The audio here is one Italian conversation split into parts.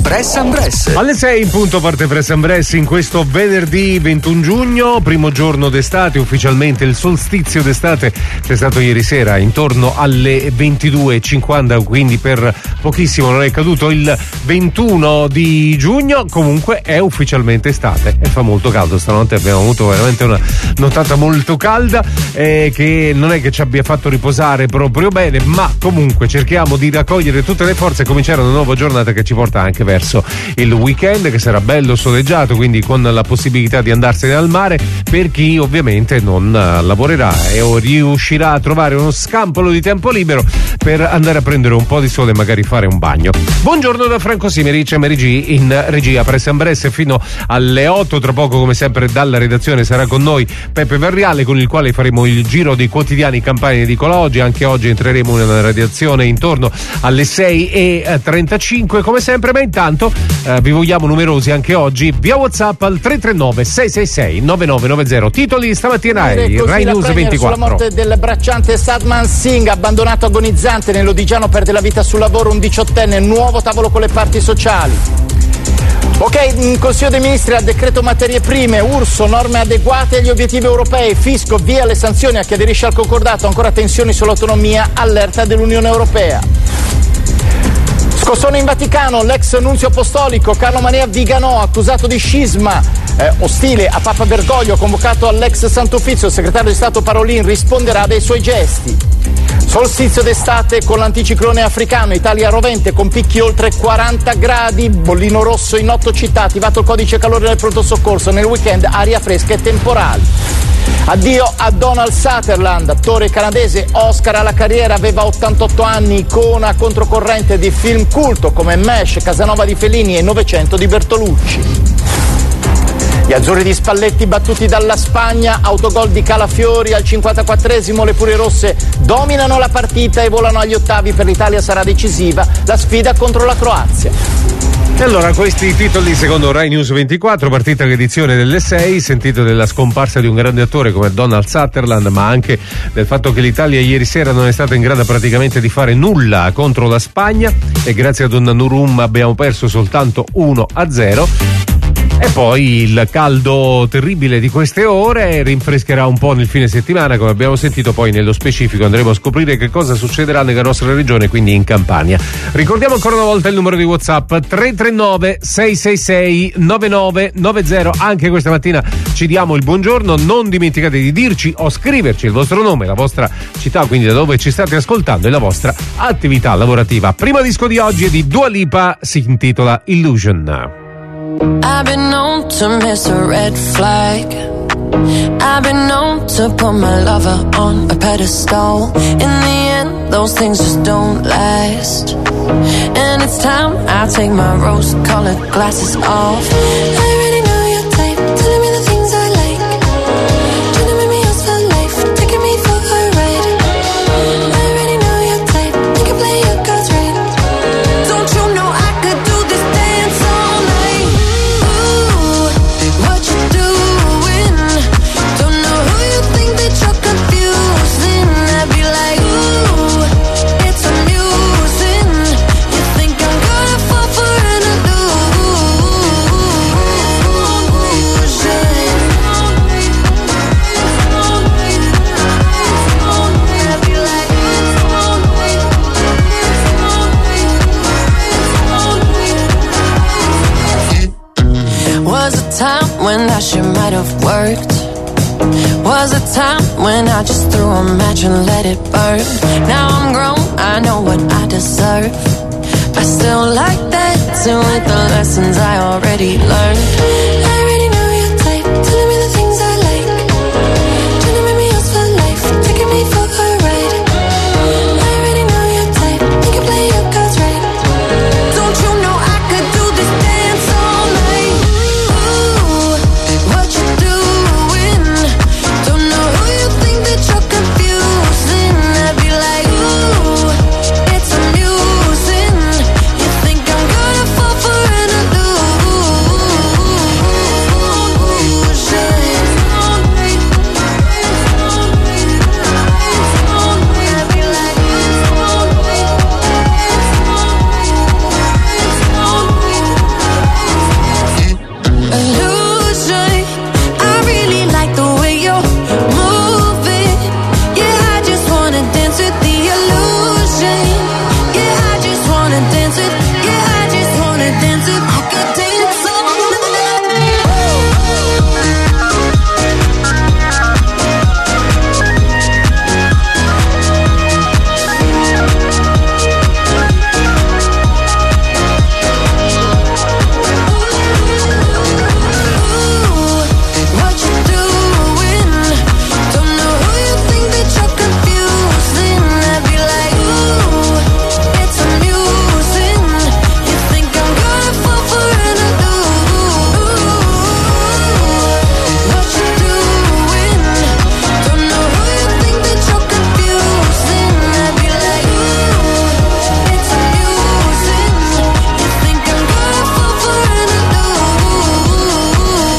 Press and Press. Alle 6 in punto parte Press and Press in questo venerdì 21 giugno, primo giorno d'estate, ufficialmente il solstizio d'estate c'è stato ieri sera intorno alle 22:50, quindi per pochissimo non è caduto il 21 di giugno, comunque è ufficialmente estate e fa molto caldo. Stanotte abbiamo avuto veramente una nottata molto calda che non è che ci abbia fatto riposare proprio bene, ma comunque cerchiamo di raccogliere tutte le forze e cominciare una nuova giornata che ci porta anche verso il weekend, che sarà bello soleggiato, quindi con la possibilità di andarsene al mare per chi ovviamente non lavorerà o riuscirà a trovare uno scampolo di tempo libero per andare a prendere un po' di sole e magari fare un bagno. Buongiorno da Franco Simeric, MRG in regia Press and Press fino alle 8. Tra poco, come sempre, dalla redazione sarà con noi Peppe Verriale, con il quale faremo il giro dei quotidiani Campania Edicola Oggi. Anche oggi entreremo nella redazione intorno alle 6:35 come sempre, ma intanto vi vogliamo numerosi anche oggi via WhatsApp al 339 666 9990. Titoli stamattina è Rai News 24. Sulla morte del bracciante Sadman Singh, abbandonato agonizzante nell'Odigiano, perde la vita sul lavoro un 18enne, nuovo tavolo con le parti sociali. Ok, in Consiglio dei Ministri al decreto materie prime, Urso, norme adeguate agli obiettivi europei, fisco, via le sanzioni a chi aderisce al concordato, ancora tensioni sull'autonomia, allerta dell'Unione Europea. Scossone in Vaticano, l'ex nunzio apostolico Carlo Maria Viganò, accusato di scisma ostile a Papa Bergoglio, convocato all'ex Santo Uffizio, il segretario di Stato Parolin risponderà dei suoi gesti. Solstizio d'estate con l'anticiclone africano, Italia rovente con picchi oltre 40 gradi, bollino rosso in 8 città, attivato il codice calore del pronto soccorso, nel weekend aria fresca e temporali. Addio a Donald Sutherland, attore canadese, Oscar alla carriera, aveva 88 anni, icona controcorrente di film culto come Mesh, Casanova di Fellini e Novecento di Bertolucci. Gli azzurri di Spalletti battuti dalla Spagna, autogol di Calafiori al 54esimo, le Furie Rosse dominano la partita e volano agli ottavi, per l'Italia sarà decisiva la sfida contro la Croazia. E allora questi titoli secondo Rai News 24, partita l'edizione delle 6, sentito della scomparsa di un grande attore come Donald Sutherland, ma anche del fatto che l'Italia ieri sera non è stata in grado praticamente di fare nulla contro la Spagna e grazie a Donnarumma abbiamo perso soltanto 1-0. E poi il caldo terribile di queste ore rinfrescherà un po' nel fine settimana, come abbiamo sentito. Poi nello specifico andremo a scoprire che cosa succederà nella nostra regione, quindi in Campania. Ricordiamo ancora una volta il numero di WhatsApp 339 666 9990. Anche questa mattina ci diamo il buongiorno, non dimenticate di dirci o scriverci il vostro nome, la vostra città, quindi da dove ci state ascoltando, e la vostra attività lavorativa. Primo disco di oggi è di Dua Lipa, si intitola Illusion. I've been known to miss a red flag. I've been known to put my lover on a pedestal. In the end, those things just don't last. And it's time I take my rose-colored glasses off. I already know your type, telling me the things I like. Trying to make me yours for life, taking me for a ride. I already know your type, you can play your cards right. Don't you know I could do this dance all night? What you doing? Don't know who you think that you're confusing. I'd be like, ooh, it's amusing. You think I'm gonna fall for an illusion? I'd be like, was a time when that shit might have worked. Was a time when I just threw a match and let it burn. Now I'm grown, I know what I deserve. I still like that too, with the lessons I already learned. I already know your type, telling me the things I like. Trying to make me yours for life, taking me for a ride. I already know your type, you can play your cards right. Don't you know I could do this dance all night? Ooh, what you doing? Don't know who you think that you're confusing. I'd be like, ooh, it's amusing. You think I'm gonna fall for an illusion?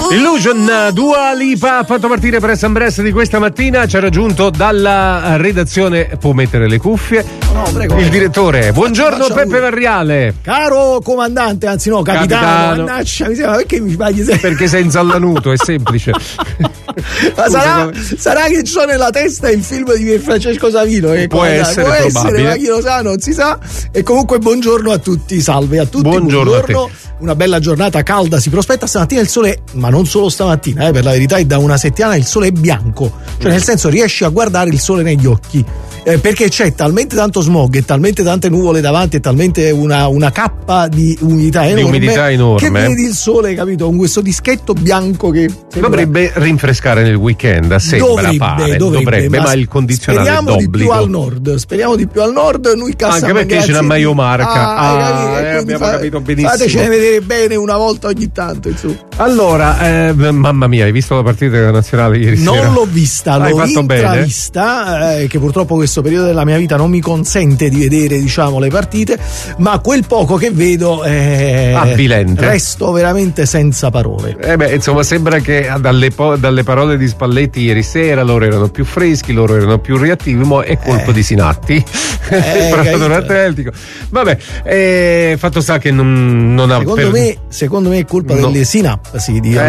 Illusion, Dua Lipa ha fatto partire Press and Press di questa mattina, ci ha raggiunto dalla redazione, può mettere le cuffie, no, prego, il direttore. Buongiorno Peppe Varriale. Caro comandante, anzi no, capitano. Mannaggia, mi sembra, perché mi paghi sempre? Perché sei inzallanuto, è semplice. Ma sarà che c'ho nella testa il film di Francesco Savino, che può essere, ma chi lo sa, non si sa. E comunque buongiorno a tutti, salve a tutti, buongiorno a te. Una bella giornata calda si prospetta stamattina, il sole, ma non solo stamattina, per la verità è da una settimana il sole è bianco, cioè nel senso riesci a guardare il sole negli occhi, perché c'è talmente tanto smog e talmente tante nuvole davanti e talmente una cappa di umidità enorme, che vedi il sole, capito, con questo dischetto bianco che dovrebbe rinfrescare nel weekend, dovrebbe, ma il condizionale speriamo di più al nord, noi anche perché ce n'ha Maio Marca, abbiamo capito benissimo. Fatecene vedere bene una volta ogni tanto, insomma. Allora, mamma mia, hai visto la partita nazionale ieri sera? Non l'ho vista, l'ho intravista, che purtroppo questo periodo della mia vita non mi consente di vedere, diciamo, le partite, ma quel poco che vedo avvilente. Resto veramente senza parole. Insomma, sembra che dalle parole di Spalletti ieri sera loro erano più freschi, loro erano più reattivi, ma è colpo di Sinatti, il preparatore atletico. Vabbè, fatto sta che non ha secondo me è colpa delle sinapsi di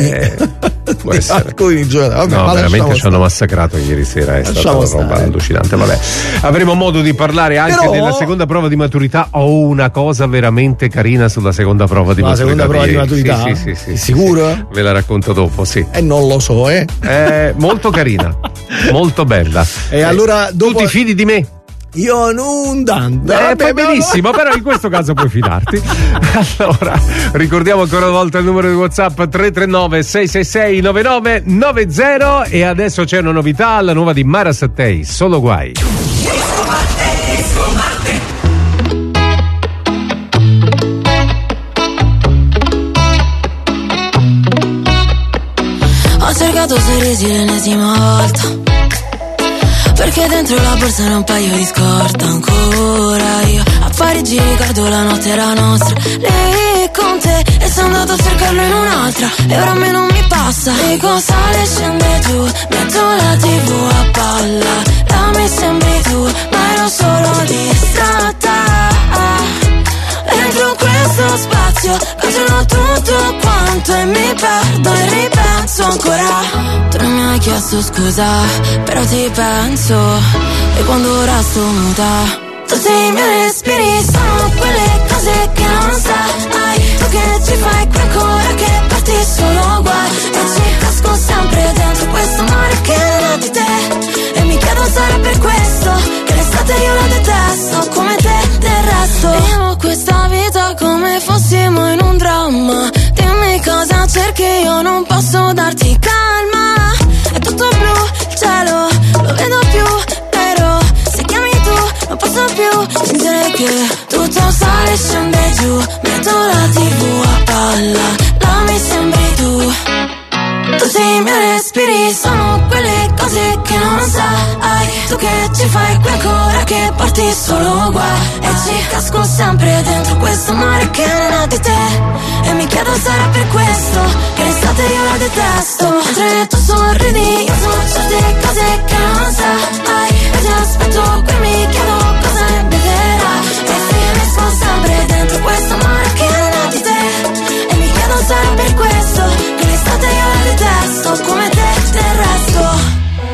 alcuni giocatori. No, veramente ci hanno massacrato ieri sera, è stata una roba allucinante. Vabbè, avremo modo di parlare anche della seconda prova di maturità. Ho una cosa veramente carina sulla seconda prova di maturità. La seconda prova di maturità? Sì. Sicuro? Ve la racconto dopo, sì. Non lo so, molto carina, molto bella. E allora dopo... Tu ti fidi di me? Io non tanto. Fai benissimo, però in questo caso puoi fidarti. Allora, ricordiamo ancora una volta il numero di WhatsApp 339 666 9990 e adesso c'è una novità, la nuova di Mara Sattei, Solo Guai. Ho cercato sorrisi l'ennesima volta, perché dentro la borsa era un paio di scorta. Ancora io a Parigi ricordo la notte era nostra, lì con te, e sono andato a cercarlo in un'altra, e ora a me non mi passa. Dico sale, scende giù, metto la TV a palla, la mi sembri tu, ma ero solo distratta. Dentro questo spazio cancello tutto quanto e mi perdo e ripenso ancora. Tu non mi hai chiesto scusa, però ti penso, e quando ora sto muta, tutti i miei respiri sono quelle cose che non sai. Tu che ci fai qui ancora, che parti solo guai, e ci casco sempre dentro questo mare che non ha di te. E mi chiedo sarà per questo che l'estate io la detesto, come te del resto. Vivo questa vita come fossimo in un dramma, dimmi cosa cerchi, io non posso darti calma. È tutto blu, il cielo lo vedo più nero, se chiami tu non posso più sentire che tutto sale e scende giù, metto la TV a palla, la mi sembri tu. Tutti i miei respiri sono quelle cose che non sai. Tu che ci fai qui ancora, che porti solo guai, e ci casco sempre dentro questo mare che non ha di te. E mi chiedo sarà per questo che l'estate io la detesto. Mentre tu sorridi io so certe cose che non sai, e ti aspetto qui mi chiedo cosa ne beverai, e finisco sempre dentro questo mare che non ha di te. E mi chiedo sarà per questo che l'estate io la detesto, come te del resto.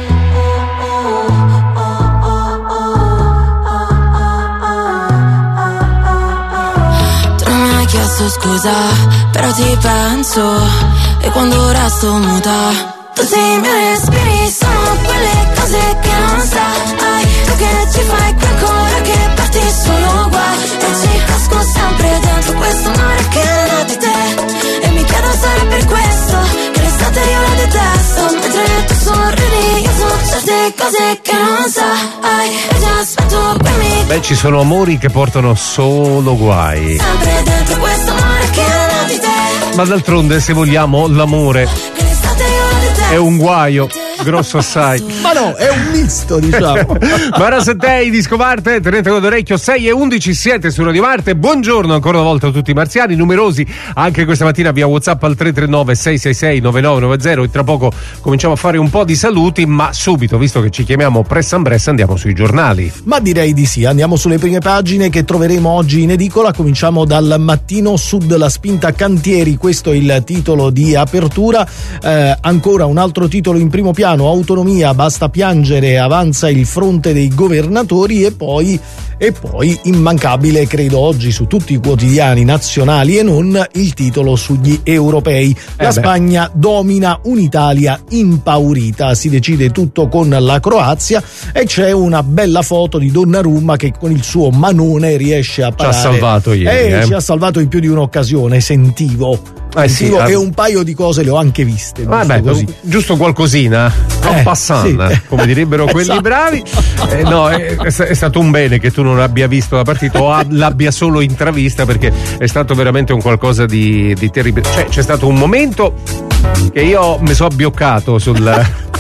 Chiesto scusa, però ti penso, e quando resto muta, tutti i miei respiri sono quelle cose che non sai. Tu che ci fai qui ancora, che parti solo guai, e ci casco sempre dentro questo mare che non ha di te. E mi chiedo sarà per questo che l'estate io la detesto. Mentre tu sorridi io so certe cose che non sai, e ti aspetto qui mi... Beh, ci sono amori che portano solo guai, sempre dentro questo mare che non ha di te. Ma d'altronde, se vogliamo, l'amore è un guaio. grosso assai. Ma no, è un misto, diciamo. Mara Sattei, Disco Marte, tenete con l'orecchio, 6:11, siete su Radio Marte. Buongiorno ancora una volta a tutti i marziani, numerosi anche questa mattina via WhatsApp al 339-666-9990, e tra poco cominciamo a fare un po' di saluti, ma subito, visto che ci chiamiamo Press and Bress, andiamo sui giornali. Ma direi di sì, andiamo sulle prime pagine che troveremo oggi in edicola. Cominciamo dal Mattino Sud, la spinta cantieri, questo è il titolo di apertura. Ancora un altro titolo in primo piano, autonomia, basta piangere, avanza il fronte dei governatori, e poi immancabile, credo oggi su tutti i quotidiani nazionali e non, il titolo sugli europei. La Spagna domina un'Italia impaurita, si decide tutto con la Croazia e c'è una bella foto di Donnarumma che con il suo manone riesce a parare. Ci ha salvato ieri. Ci ha salvato in più di un'occasione, sentivo e un paio di cose le ho anche viste. Vabbè, così. Giusto qualcosina, passant, sì. Come direbbero quelli esatto. bravi. No, è stato un bene che tu non abbia visto la partita o l'abbia solo intravista, perché è stato veramente un qualcosa di terribile. Cioè, c'è stato un momento che io mi sono abbioccato sul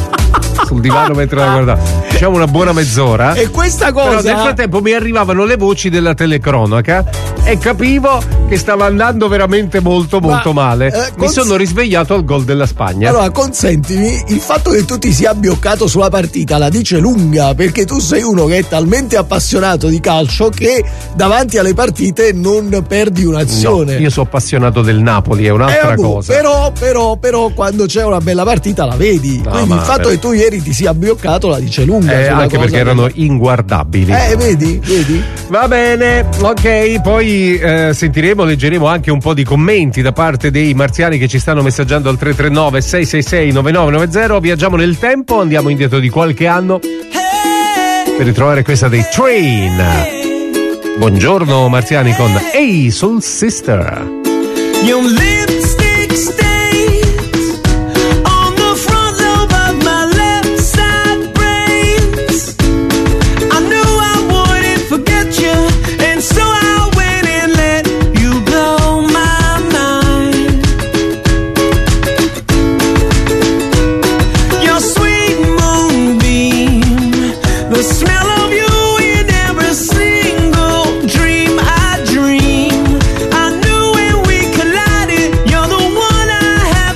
divano mentre la guardavo, diciamo una buona mezz'ora, e questa cosa, però nel frattempo mi arrivavano le voci della telecronaca e capivo che stava andando veramente molto male. Mi sono risvegliato al gol della Spagna. Allora, consentimi, il fatto che tu ti sia abbioccato sulla partita la dice lunga, perché tu sei uno che è talmente appassionato di calcio che davanti alle partite non perdi un'azione. No, io sono appassionato del Napoli, è un'altra cosa. Però quando c'è una bella partita la vedi. No, quindi il fatto che tu ieri ti sia abbioccato la dice lunga. Anche perché erano inguardabili. Vedi? Va bene, ok, poi leggeremo anche un po' di commenti da parte dei marziani che ci stanno messaggiando al 339-666-9990. Viaggiamo nel tempo, andiamo indietro di qualche anno per ritrovare questa dei Train. Buongiorno marziani con Hey Soul Sister. Your lipstick stains on the front lobe of my left side brains. I knew I wouldn't forget you, and so I went and let you blow my mind. Your sweet moonbeam, the smell of you in every single dream I dream. I knew when we collided, you're the one I have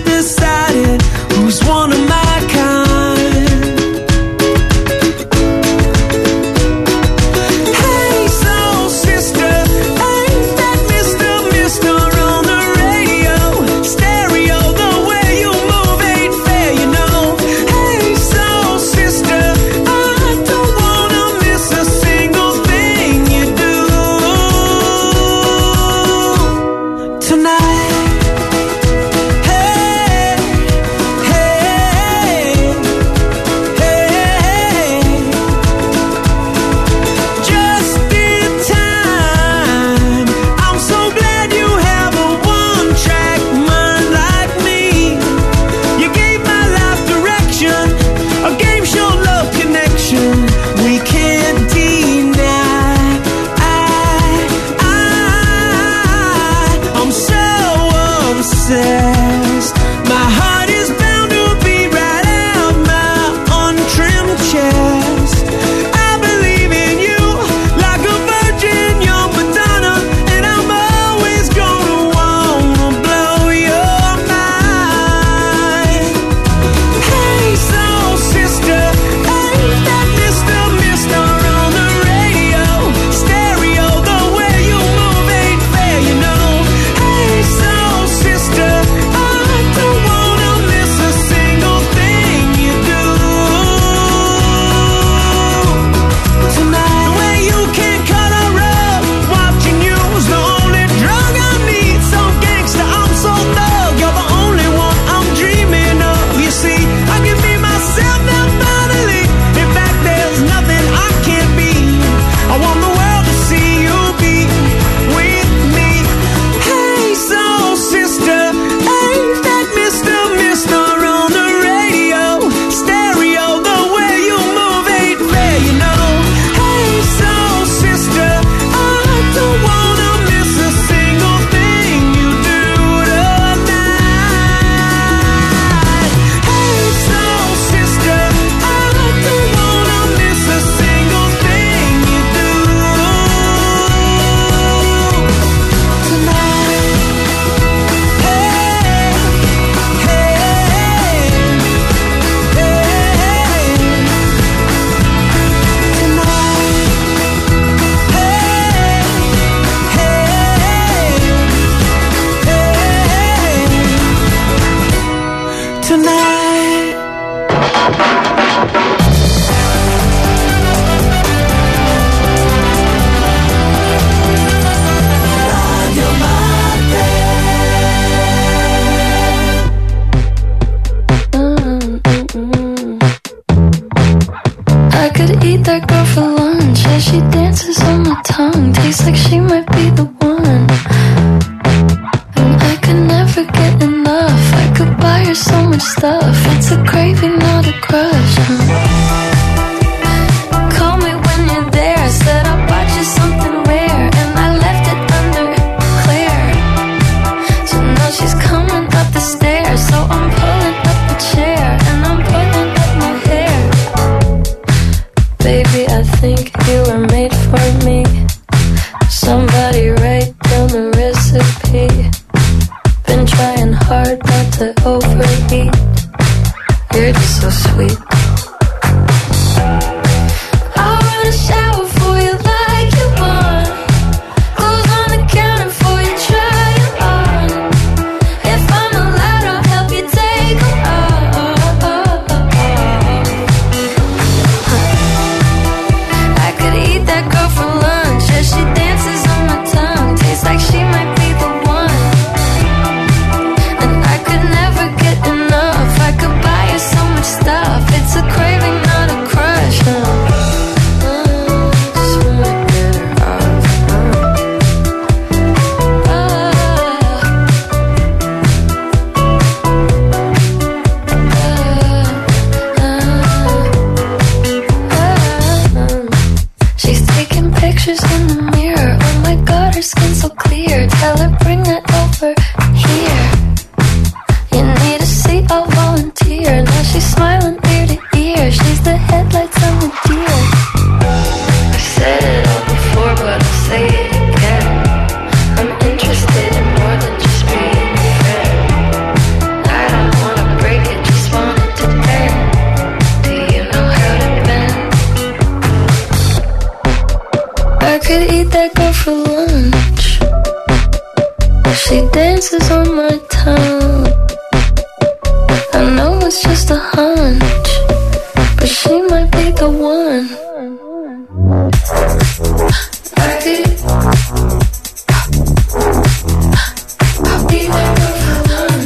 tastes like she might be the one. And I could never get enough. I could buy her so much stuff. It's a craving, not a crush. Call me when you're there. Said I'll buy you something rare, and I left it undeclared. So now she's coming up the stairs. So I'm pulling up a chair and I'm pulling up my hair. Baby, I think you were made for me. Somebody write down the recipe. Been trying hard not to overeat. You're just so sweet. I'll run a shower for you like you want. Clothes on the counter for you, try it on. If I'm allowed, I'll help you take them off. I could eat that girl for lunch. Yeah, she dances on my tongue. Tastes like she might be the one. And I could never get enough. I could buy her so much stuff. It's a craving, not a crush. Just wanna get her off. She's taking pictures in the mirror. Oh my god, her skin's so clear. Tell her bring that over here. You need a seat, I'll volunteer. Now she's smiling ear to ear. She's the headlights on the deer. I said it all before, but I'll say it again. I'm interested in more than just being a friend. I don't wanna break it, just want it to end. Do you know how to bend? I could eat that girl for lunch. She dances on my tongue. I know it's just a hunch, but she might be the one. I could eat that girl for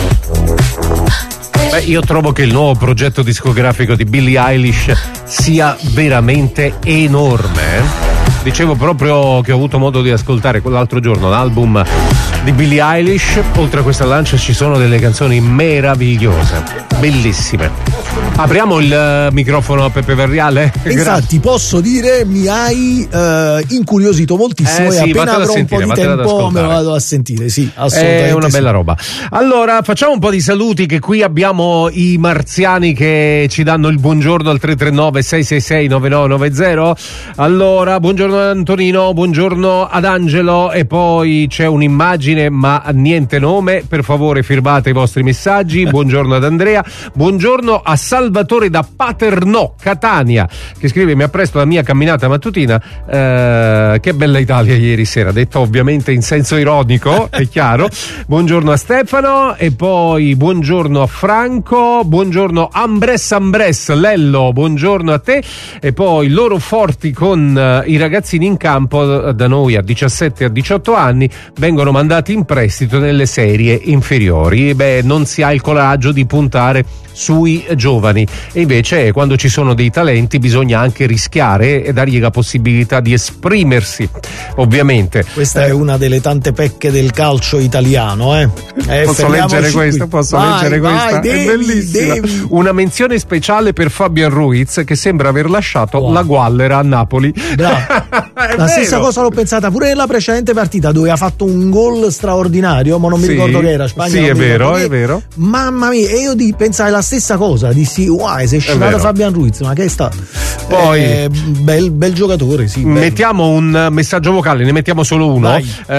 lunch. Beh, io trovo che il nuovo progetto discografico di Billie Eilish sia veramente enorme. Dicevo proprio che ho avuto modo di ascoltare quell'altro giorno l'album di Billie Eilish. Oltre a questa lancia ci sono delle canzoni meravigliose, bellissime. Apriamo il microfono a Peppe Verriale. Infatti posso dire mi hai incuriosito moltissimo, sì, e appena avrò un po' di tempo me lo vado a sentire. Sì, assolutamente. È una bella roba. Allora facciamo un po' di saluti, che qui abbiamo i marziani che ci danno il buongiorno al 339 666 9990. Allora, buongiorno Antonino, buongiorno ad Angelo, e poi c'è un'immagine ma niente nome, per favore firmate i vostri messaggi. Buongiorno ad Andrea, buongiorno a Salvatore da Paternò, Catania, che scrive: mi appresto alla mia camminata mattutina, che bella Italia ieri sera, detto ovviamente in senso ironico, è chiaro. Buongiorno a Stefano, e poi buongiorno a Franco, buongiorno Ambres Lello, buongiorno a te, e poi loro forti con i ragazzini in campo da noi a 17 e a 18 anni vengono mandati in prestito nelle serie inferiori. Beh, non si ha il coraggio di puntare sui giovani, e invece quando ci sono dei talenti bisogna anche rischiare e dargli la possibilità di esprimersi, ovviamente. Questa è una delle tante pecche del calcio italiano, Posso leggere questa? Leggere questa? È bellissima. Una menzione speciale per Fabian Ruiz, che sembra aver lasciato la Guallera a Napoli. La stessa cosa l'ho pensata pure nella precedente partita, dove ha fatto un gol straordinario, ma non mi ricordo che era Spagna. Sì, è vero. Mamma mia, e io pensai la stessa cosa, dissi wow, se è scivato Fabian Ruiz, ma che sta. Poi bel giocatore, sì. Mettiamo un messaggio vocale, ne mettiamo solo uno,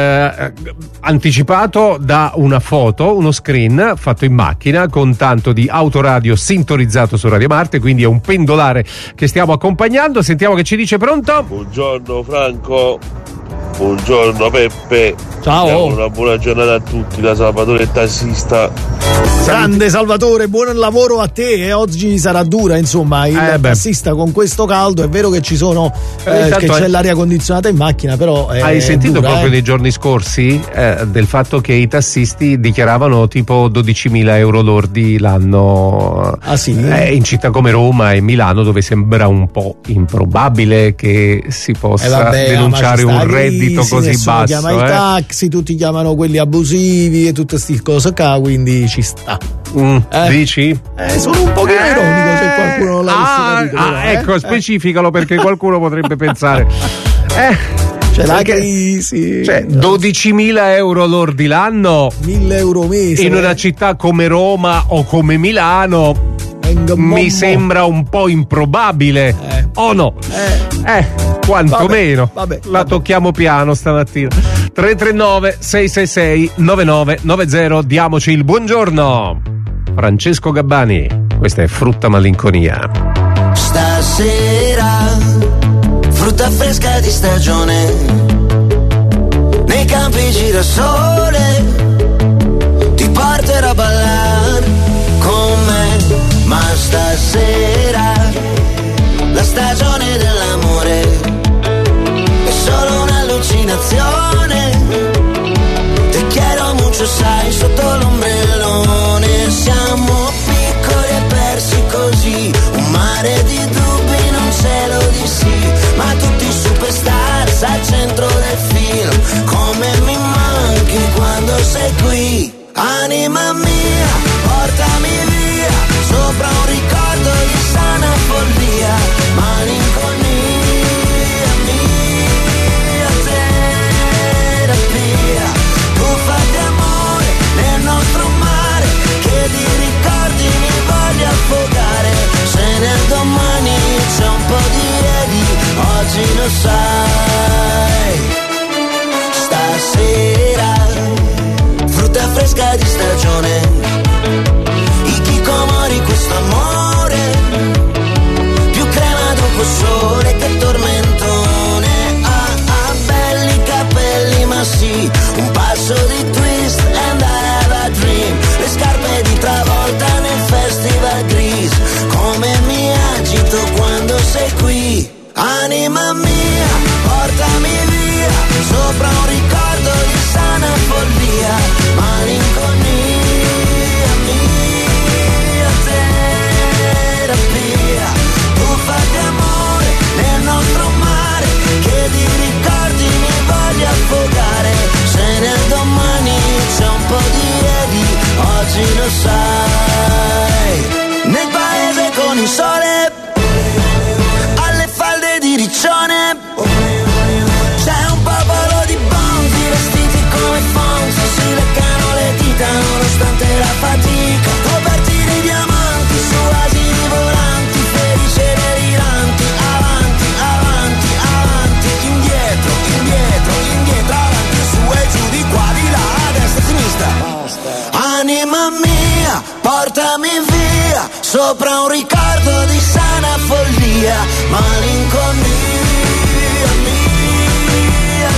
anticipato da una foto, uno screen fatto in macchina con tanto di autoradio sintonizzato su Radio Marte, quindi è un pendolare che stiamo accompagnando. Sentiamo che ci dice. Pronto? Buongiorno Franco, Buongiorno Peppe. Ciao. Una buona giornata a tutti da Salvatore il tassista. Grande Salvatore, buon lavoro a te. Oggi sarà dura, insomma, il tassista con questo caldo. È vero che ci sono che c'è l'aria condizionata in macchina, però hai sentito dura, proprio nei giorni scorsi del fatto che i tassisti dichiaravano tipo 12.000 euro lordi l'anno. Ah sì? In città come Roma e Milano, dove sembra un po' improbabile che si possa denunciare un reddito così basso. Chiama i taxi, tutti chiamano quelli abusivi e tutte queste cose qua, quindi ci sta. Dici? Sono un pochino ironico, se qualcuno non l'avesse capito. Ecco, specificalo, perché qualcuno potrebbe pensare c'è la crisi, cioè 12.000 euro lordi l'anno, 1.000 euro mese in una città come Roma o come Milano mi sembra un po' improbabile, o no? Quantomeno la tocchiamo piano stamattina. 339 666 9990, diamoci il buongiorno. Francesco Gabbani, questa è Frutta Malinconia. Stasera frutta fresca di stagione, nei campi girasole, ti porterò a ballare con me. Ma stasera la stagione dell'amore è solo un'allucinazione. Te quiero mucho, sai, sotto l'ombrellone. Siamo piccoli e persi così, un mare di dubbi in un cielo di sì. Ma tutti superstars al centro del film, come mi manchi quando sei qui. Anima mia, portami via, sopra un ricordo di sana follia. Malinconia mia, terapia. Tuffati amore nel nostro mare, che di ricordi mi voglio affogare. Se nel domani c'è un po' di ieri, oggi lo sai. Stasera frutta fresca di stagione, i chicomori, questo amore, più crema dopo sole che tormentone. Belli capelli, ma sì, un passo di twist and I have a dream. Le scarpe di Travolta nel festival gris, come mi agito quando sei qui. Anima mia, portami via, sopra un ricordo di sana follia. Malinconia mia, terapia. Tuffati amore nel nostro mare, che di ricordi mi voglio affogare. Se nel domani c'è un po' di ieri, oggi lo sai. Nel paese con il sole, alle falde di riccione, c'è un popolo di bonzi vestiti come Fonzi, si leccano le dita nonostante la fatica, coperti di diamanti su asini volanti, felici e deliranti. Avanti, avanti, avanti, indietro, indietro, indietro, avanti, su e giù, di qua, di là, a destra, a sinistra. Anima mia, portami via, sopra un ricordo di sana follia. Malinconia mia,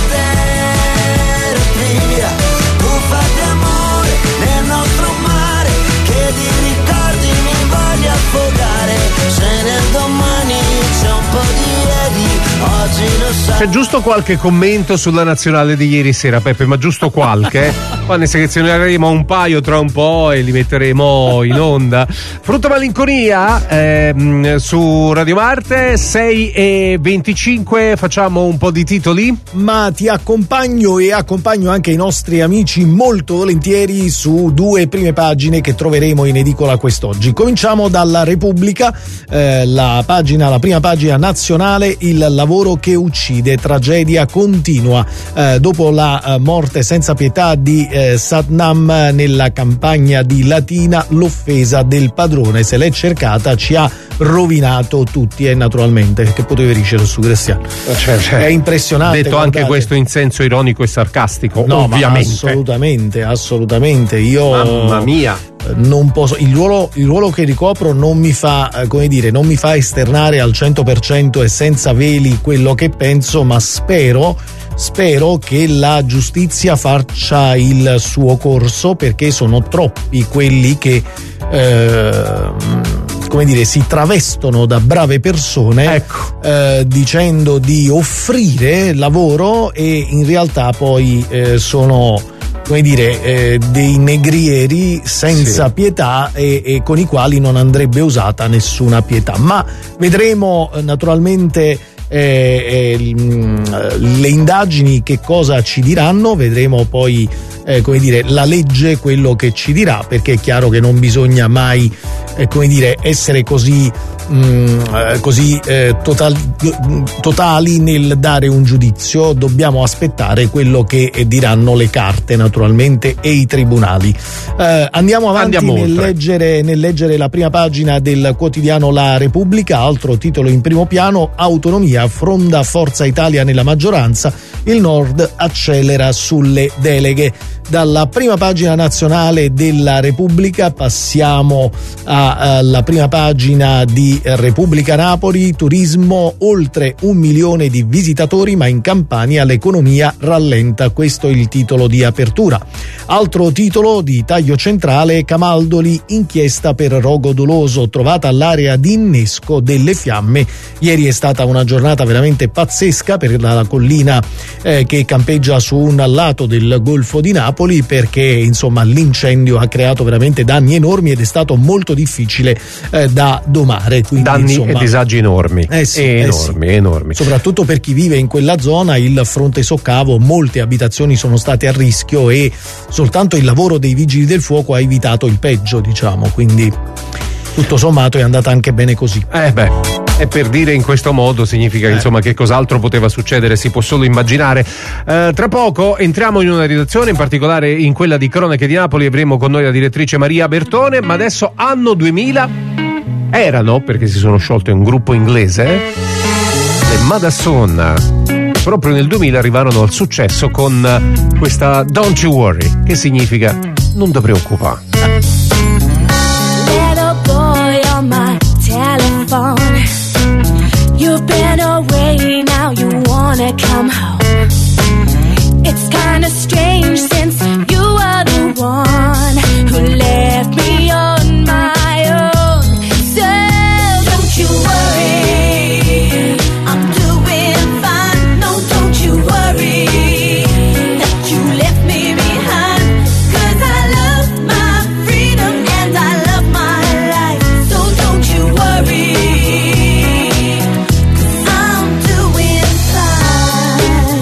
terapia. Tuffati amore nel nostro mare, che di ricordi mi voglio affogare. Se nel domani c'è un po' di ieri, oggi lo sai. C'è giusto qualche commento sulla nazionale di ieri sera, Peppe, ma giusto qualche? Poi ne selezioneremo un paio tra un po' e li metteremo in onda. Frutta Malinconia su Radio Marte, 6:25, facciamo un po' di titoli? Ma ti accompagno e accompagno anche i nostri amici molto volentieri su due prime pagine che troveremo in edicola quest'oggi. Cominciamo dalla Repubblica, la prima pagina nazionale, il lavoro che uccide, tragedia continua. Dopo la morte senza pietà di Satnam nella campagna di Latina, l'offesa del padrone, se l'è cercata, ci ha rovinato tutti. E naturalmente che potevi dicere su Cristiano, è impressionante. Detto guardate. Anche questo in senso ironico e sarcastico, no, ovviamente. Assolutamente. Io, mamma mia, non posso, il ruolo che ricopro non mi fa, non mi fa esternare al 100% e senza veli quello che penso, ma spero spero che la giustizia faccia il suo corso, perché sono troppi quelli che come dire, si travestono da brave persone, ecco, dicendo di offrire lavoro e in realtà poi sono, come dire, dei negrieri senza pietà e con i quali non andrebbe usata nessuna pietà. Ma vedremo naturalmente le indagini che cosa ci diranno, vedremo poi come dire, la legge quello che ci dirà, perché è chiaro che non bisogna mai come dire, essere così totali nel dare un giudizio. Dobbiamo aspettare quello che diranno le carte naturalmente e i tribunali. Andiamo avanti nel leggere la prima pagina del quotidiano La Repubblica. Altro titolo in primo piano: autonomia affronta Forza Italia nella maggioranza, il Nord accelera sulle deleghe. Dalla prima pagina nazionale della Repubblica passiamo alla prima pagina di Repubblica Napoli. Turismo, oltre 1 milione di visitatori, ma in Campania l'economia rallenta. Questo è il titolo di apertura. Altro titolo di taglio centrale: Camaldoli, inchiesta per rogo doloso, trovata l'area di innesco delle fiamme. Ieri è stata una giornata veramente pazzesca per la collina che campeggia su un lato del Golfo di Napoli, perché insomma l'incendio ha creato veramente danni enormi ed è stato molto difficile da domare. Quindi, danni insomma, e disagi enormi, enormi. Soprattutto per chi vive in quella zona, il fronte soccavo, molte abitazioni sono state a rischio e soltanto il lavoro dei vigili del fuoco ha evitato il peggio, diciamo, quindi tutto sommato è andata anche bene così. E per dire in questo modo significa insomma che cos'altro poteva succedere si può solo immaginare. Tra poco entriamo in una redazione, in particolare in quella di Cronache di Napoli. Avremo con noi la direttrice Maria Bertone. Ma adesso anno 2000 erano, perché si sono sciolte, un gruppo inglese, le Madasson. Proprio nel 2000 arrivarono al successo con questa Don't You Worry, che significa non ti preoccupare. Little boy on my telephone, you've been away, now you wanna come home. It's kinda strange since you were the one who left me on my own. So don't you worry, I'm doing fine. No, don't you worry that you left me behind, 'cause I love my freedom and I love my life. So don't you worry, 'cause I'm doing fine.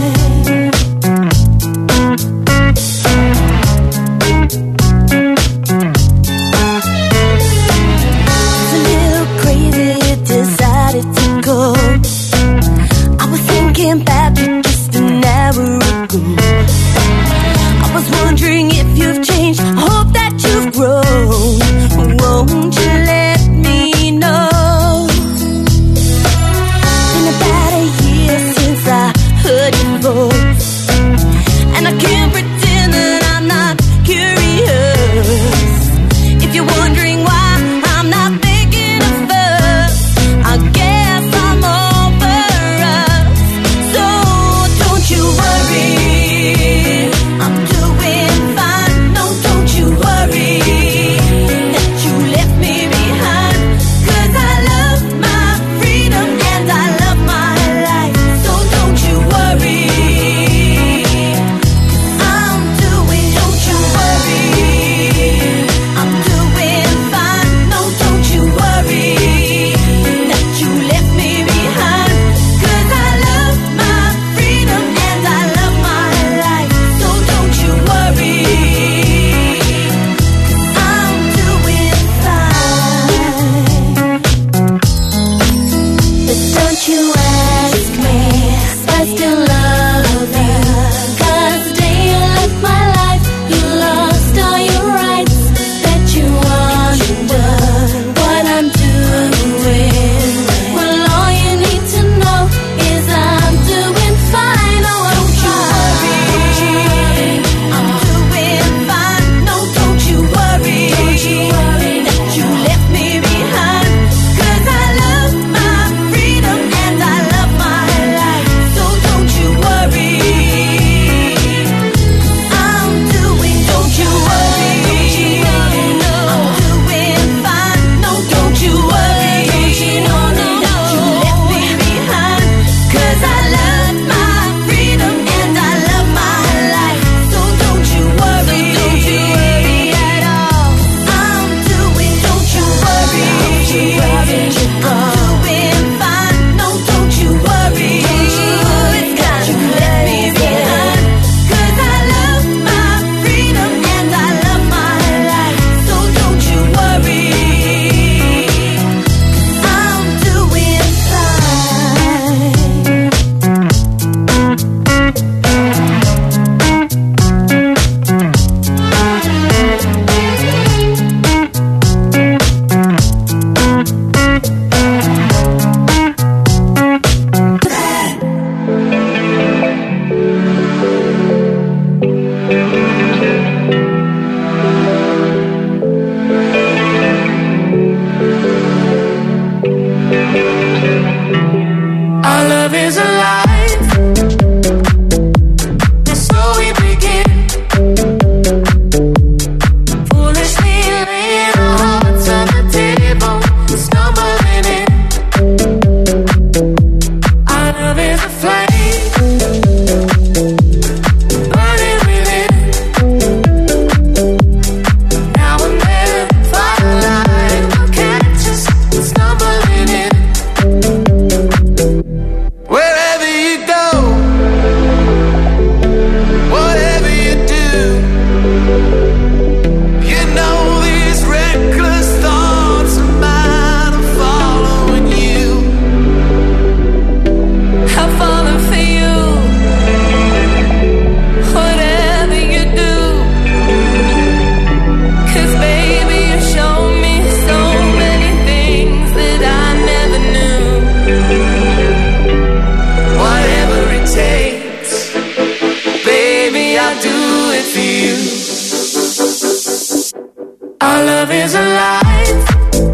Our love is alive,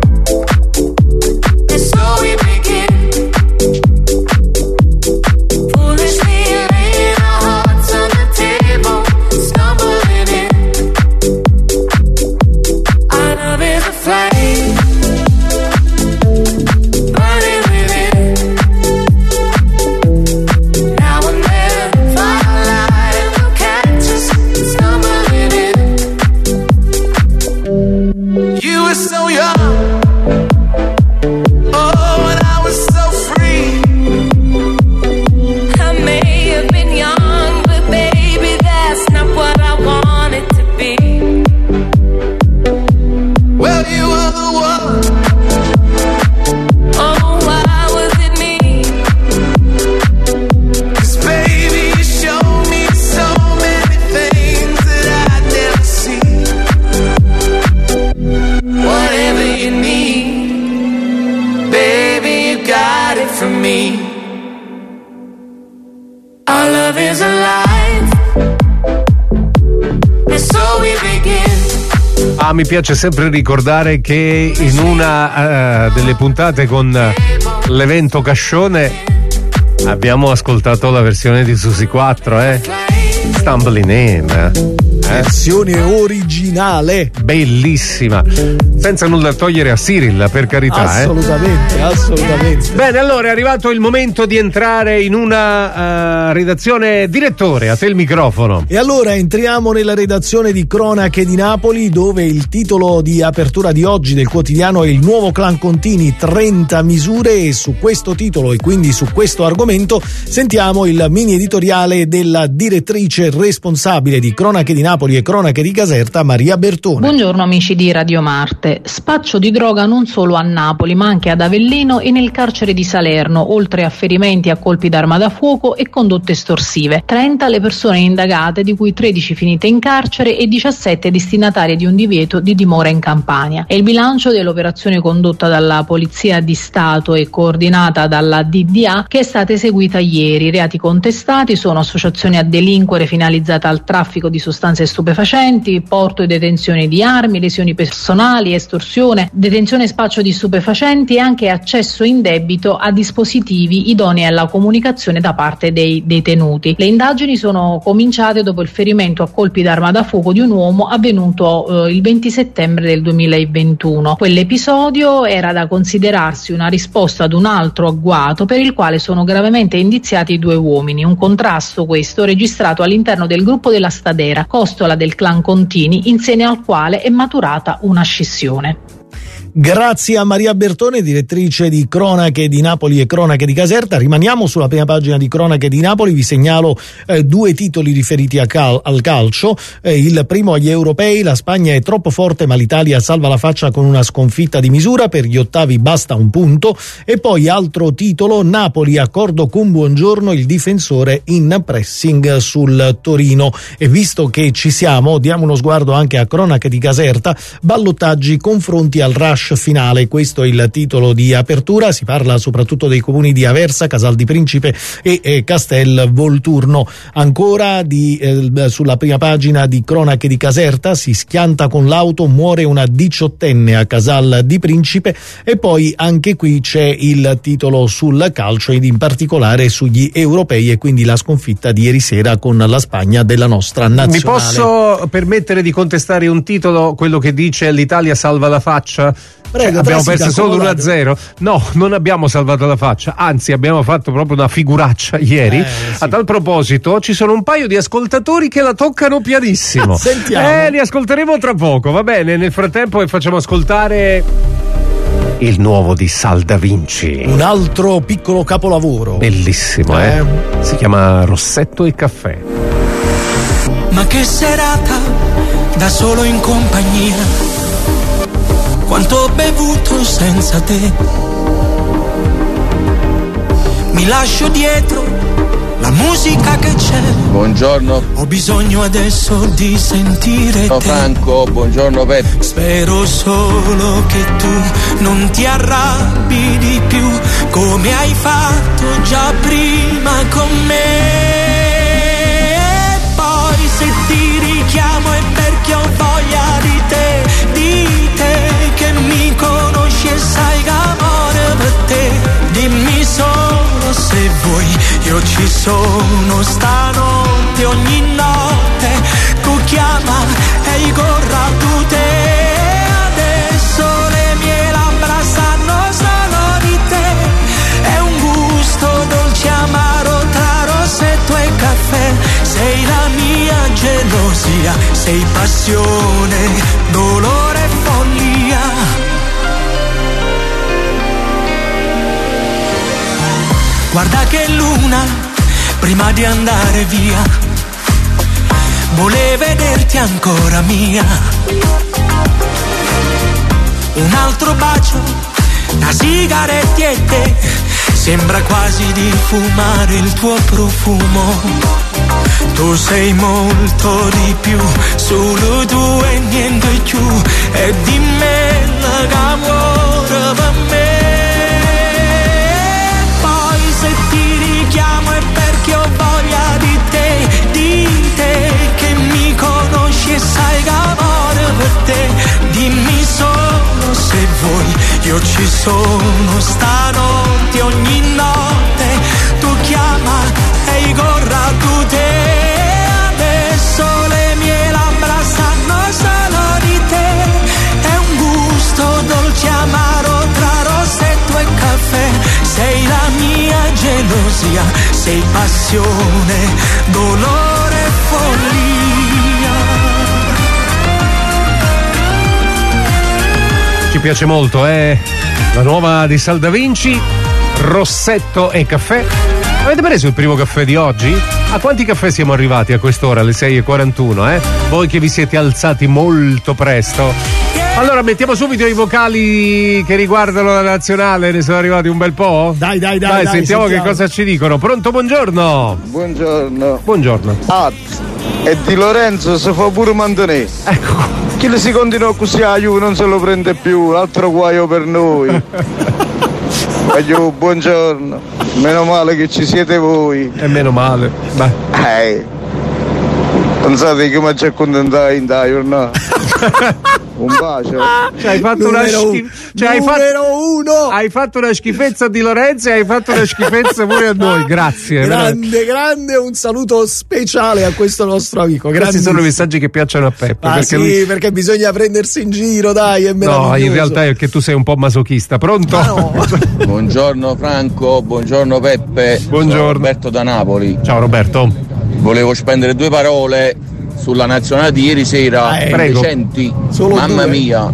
and so we begin. Foolishly laying our hearts on the table, stumbling in. Our love is a flame, burning within. Now and then, firelight will catch us stumbling in. You were so young, oh, and I was so free. I may have been young, but baby, that's not what I wanted to be. Well, you were the one. Oh, why was it me? 'Cause baby, you showed me so many things that I'd never seen. Whatever you need, baby, you got it from me. Our love is alive, and so we begin. Mi piace sempre ricordare che in una delle puntate con l'evento Cascione abbiamo ascoltato la versione di Susi 4, Stumbling In. Versione originale, Bellissima, senza nulla togliere a Cyril, per carità. assolutamente. Bene, allora è arrivato il momento di entrare in una redazione. Direttore, a te il microfono. E allora entriamo nella redazione di Cronache di Napoli, dove il titolo di apertura di oggi del quotidiano è il nuovo clan Contini, 30 misure, e su questo titolo e quindi su questo argomento sentiamo il mini editoriale della direttrice responsabile di Cronache di Napoli e Cronache di Caserta, Maria Bertone. Buongiorno amici di Radio Marte. Spaccio di droga non solo a Napoli ma anche ad Avellino e nel carcere di Salerno, oltre a ferimenti a colpi d'arma da fuoco e condotte estorsive. 30 le persone indagate, di cui 13 finite in carcere e 17 destinatarie di un divieto di dimora in Campania. È il bilancio dell'operazione condotta dalla Polizia di Stato e coordinata dalla DDA, che è stata eseguita ieri. I reati contestati sono associazione a delinquere finalizzata al traffico di sostanze stupefacenti, porto e detenzione di armi, lesioni personali, estorsione, detenzione e spaccio di stupefacenti e anche accesso indebito a dispositivi idonei alla comunicazione da parte dei detenuti. Le indagini sono cominciate dopo il ferimento a colpi d'arma da fuoco di un uomo avvenuto il 20 settembre del 2021. Quell'episodio era da considerarsi una risposta ad un altro agguato per il quale sono gravemente indiziati i 2 uomini. Un contrasto questo registrato all'interno del gruppo della Stadera, costola del clan Contini, in seno al quale è maturata una scissione. Grazie a Maria Bertone, direttrice di Cronache di Napoli e Cronache di Caserta. Rimaniamo sulla prima pagina di Cronache di Napoli, vi segnalo 2 titoli riferiti al calcio. Il primo agli europei: la Spagna è troppo forte ma l'Italia salva la faccia con una sconfitta di misura, per gli ottavi basta un punto. E poi altro titolo: Napoli, accordo con Buongiorno, il difensore in pressing sul Torino. E visto che ci siamo, diamo uno sguardo anche a Cronache di Caserta: ballottaggi, confronti al rush finale. Questo è il titolo di apertura. Si parla soprattutto dei comuni di Aversa, Casal di Principe e Castel Volturno. Ancora sulla prima pagina di Cronache di Caserta: si schianta con l'auto, muore una 18enne a Casal di Principe. E poi anche qui c'è il titolo sul calcio ed in particolare sugli europei, e quindi la sconfitta di ieri sera con la Spagna della nostra nazionale. Mi posso permettere di contestare un titolo, quello che dice l'Italia salva la faccia? Prego, abbiamo perso solo 1-0. No, non abbiamo salvato la faccia, anzi abbiamo fatto proprio una figuraccia ieri. Sì. A tal proposito ci sono un paio di ascoltatori che la toccano pianissimo. Sentiamo. Li ascolteremo tra poco, va bene? Nel frattempo facciamo ascoltare il nuovo di Sal Da Vinci. Un altro piccolo capolavoro. Bellissimo, si chiama Rossetto e caffè. Ma che serata, da solo in compagnia. Quanto ho bevuto senza te. Mi lascio dietro la musica che c'è. Buongiorno. Ho bisogno adesso di sentire te. Franco, buongiorno Pet. Spero solo che tu non ti arrabbi di più, come hai fatto già prima con me. E poi se ti richiamo è perché ho voglia di te, di corradute. Adesso le mie labbra sanno solo di te. È un gusto dolce amaro tra rossetto e caffè. Sei la mia gelosia, sei passione, dolore e follia. Guarda che luna, prima di andare via, vuole vederti ancora mia. Un altro bacio, una sigaretta e te, sembra quasi di fumare il tuo profumo. Tu sei molto di più, solo tu e niente più, e di me l'amore per me. Poi se ti richiamo è perché ho voglia di te che mi conosci e sai che amore per te. Dimmi solo se vuoi, io ci sono stanotte, ogni notte tu chiama e corra tu te. Adesso le mie labbra sanno solo di te. È un gusto dolce amaro tra rossetto e caffè. Sei la mia gelosia, sei passione, dolore e follia. Ci piace molto, la nuova di Sal Da Vinci, Rossetto e caffè. Avete preso il primo caffè di oggi? A quanti caffè siamo arrivati a quest'ora, alle 6:41, Voi che vi siete alzati molto presto. Allora mettiamo subito i vocali che riguardano la nazionale, ne sono arrivati un bel po'? Dai, sentiamo che cosa ci dicono. Pronto, buongiorno. Buongiorno. E di Lorenzo si fa pure mantenere. Ecco. Chi le si continua così a Juve non se lo prende più, altro guaio per noi. Voglio, buongiorno, meno male che ci siete voi. E meno male. Beh. Pensate che mi ci accontentai in dai o no? Un bacio. Hai fatto hai fatto una schifezza di Lorenzo e hai fatto una schifezza pure a noi. Grazie. Grande, un saluto speciale a questo nostro amico. Questi sono i messaggi che piacciono a Peppe. Perché bisogna prendersi in giro, dai, è meraviglioso. No, in realtà è che tu sei un po' masochista. Pronto? No. Buongiorno Franco, buongiorno Peppe. Buongiorno. Sono Roberto da Napoli. Ciao Roberto. Volevo spendere 2 parole sulla nazionale di ieri sera. Prego. Recenti. Solo Mamma 2. mia,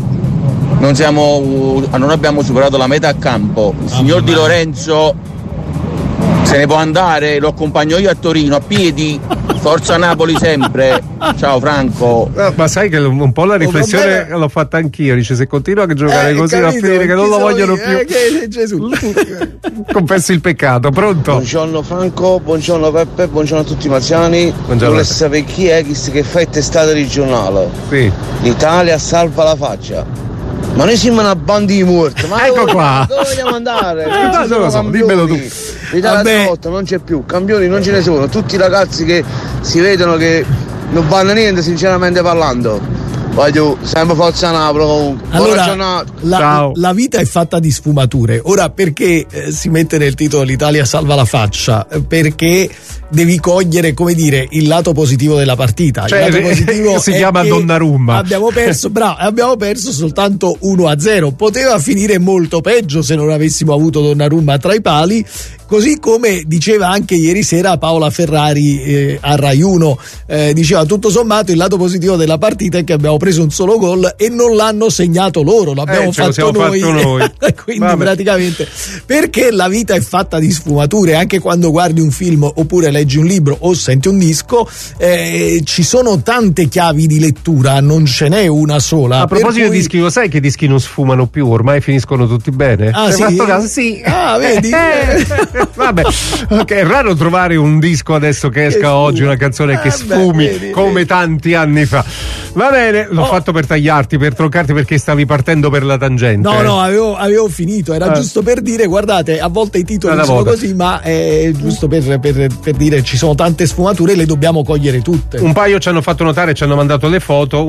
non abbiamo superato la metà campo. Il signor Di Lorenzo se ne può andare, lo accompagno io a Torino a piedi. Forza Napoli sempre. Ciao Franco. Ma sai che un po' la riflessione l'ho fatta anch'io. Dice, se continua a giocare così va a finire che non lo vogliono più. Gesù. Confessi il peccato. Pronto? Buongiorno Franco, buongiorno Peppe, buongiorno a tutti i marziani. Buongiorno. Volessi sapere chi è che fa il testata regionale. Sì. L'Italia salva la faccia. Ma noi siamo una banda di morti. Ma ecco qua. Dove vogliamo andare? Non lo so, dimmelo tu. L'Italia stavolta non c'è più, campioni non ce ne sono. Tutti i ragazzi che si vedono che non vanno niente, sinceramente parlando. Voglio sempre forza Napoli comunque. Allora, la vita è fatta di sfumature. Ora, perché si mette nel titolo l'Italia salva la faccia? Perché devi cogliere, come dire, il lato positivo della partita. Cioè, il lato positivo si chiama Donnarumma. Abbiamo perso soltanto 1-0. Poteva finire molto peggio se non avessimo avuto Donnarumma tra i pali. Così come diceva anche ieri sera Paola Ferrari a Rai 1, diceva tutto sommato il lato positivo della partita è che abbiamo preso un solo gol e non l'hanno segnato loro, l'abbiamo fatto noi. Quindi praticamente, perché la vita è fatta di sfumature, anche quando guardi un film oppure leggi un libro o senti un disco, ci sono tante chiavi di lettura, non ce n'è una sola. A proposito di dischi, lo sai che i dischi non sfumano più, ormai finiscono tutti bene? Ah, sì? Fatto caso? Sì. Ah, vedi? Vabbè, okay, è raro trovare un disco adesso che esca oggi, una canzone che sfumi vedi. Come tanti anni fa. Va bene, l'ho fatto per tagliarti, per troncarti, perché stavi partendo per la tangente. No, avevo finito, era giusto per dire, guardate, a volte i titoli sono così, ma è giusto per dire ci sono tante sfumature, le dobbiamo cogliere tutte. Un paio ci hanno fatto notare, ci hanno mandato le foto,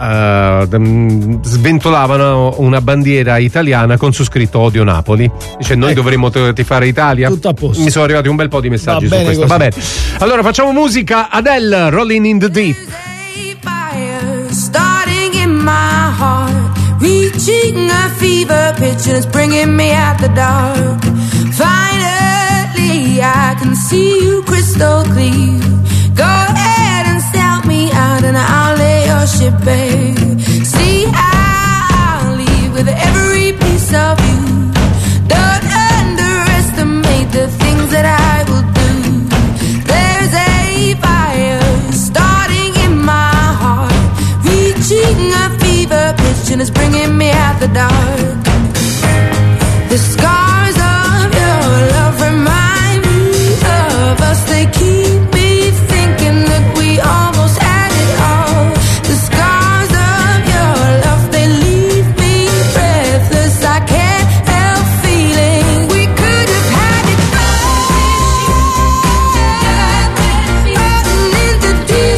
sventolavano una bandiera italiana con su scritto Odio Napoli. Dice, noi dovremmo tifare Italia. Tutto a posto. Mi sono arrivati un bel po' di messaggi su questo. Va bene. Allora facciamo musica. Adele, Rolling in the Deep. Started fever pitch and it's bringing me out the dark. Finally, I can see you crystal clear. Go ahead and sell me out and I'll lay your ship bare. See, I'll leave with every piece of you. Don't underestimate the things that I will do. There's a fire starting in my heart, reaching a fever pitch and it's bringing me out the dark. The scars of your love remind me of us. They keep me thinking that we almost had it all. The scars of your love, they leave me breathless. I can't help feeling we could have had it all. Rolling in the deep.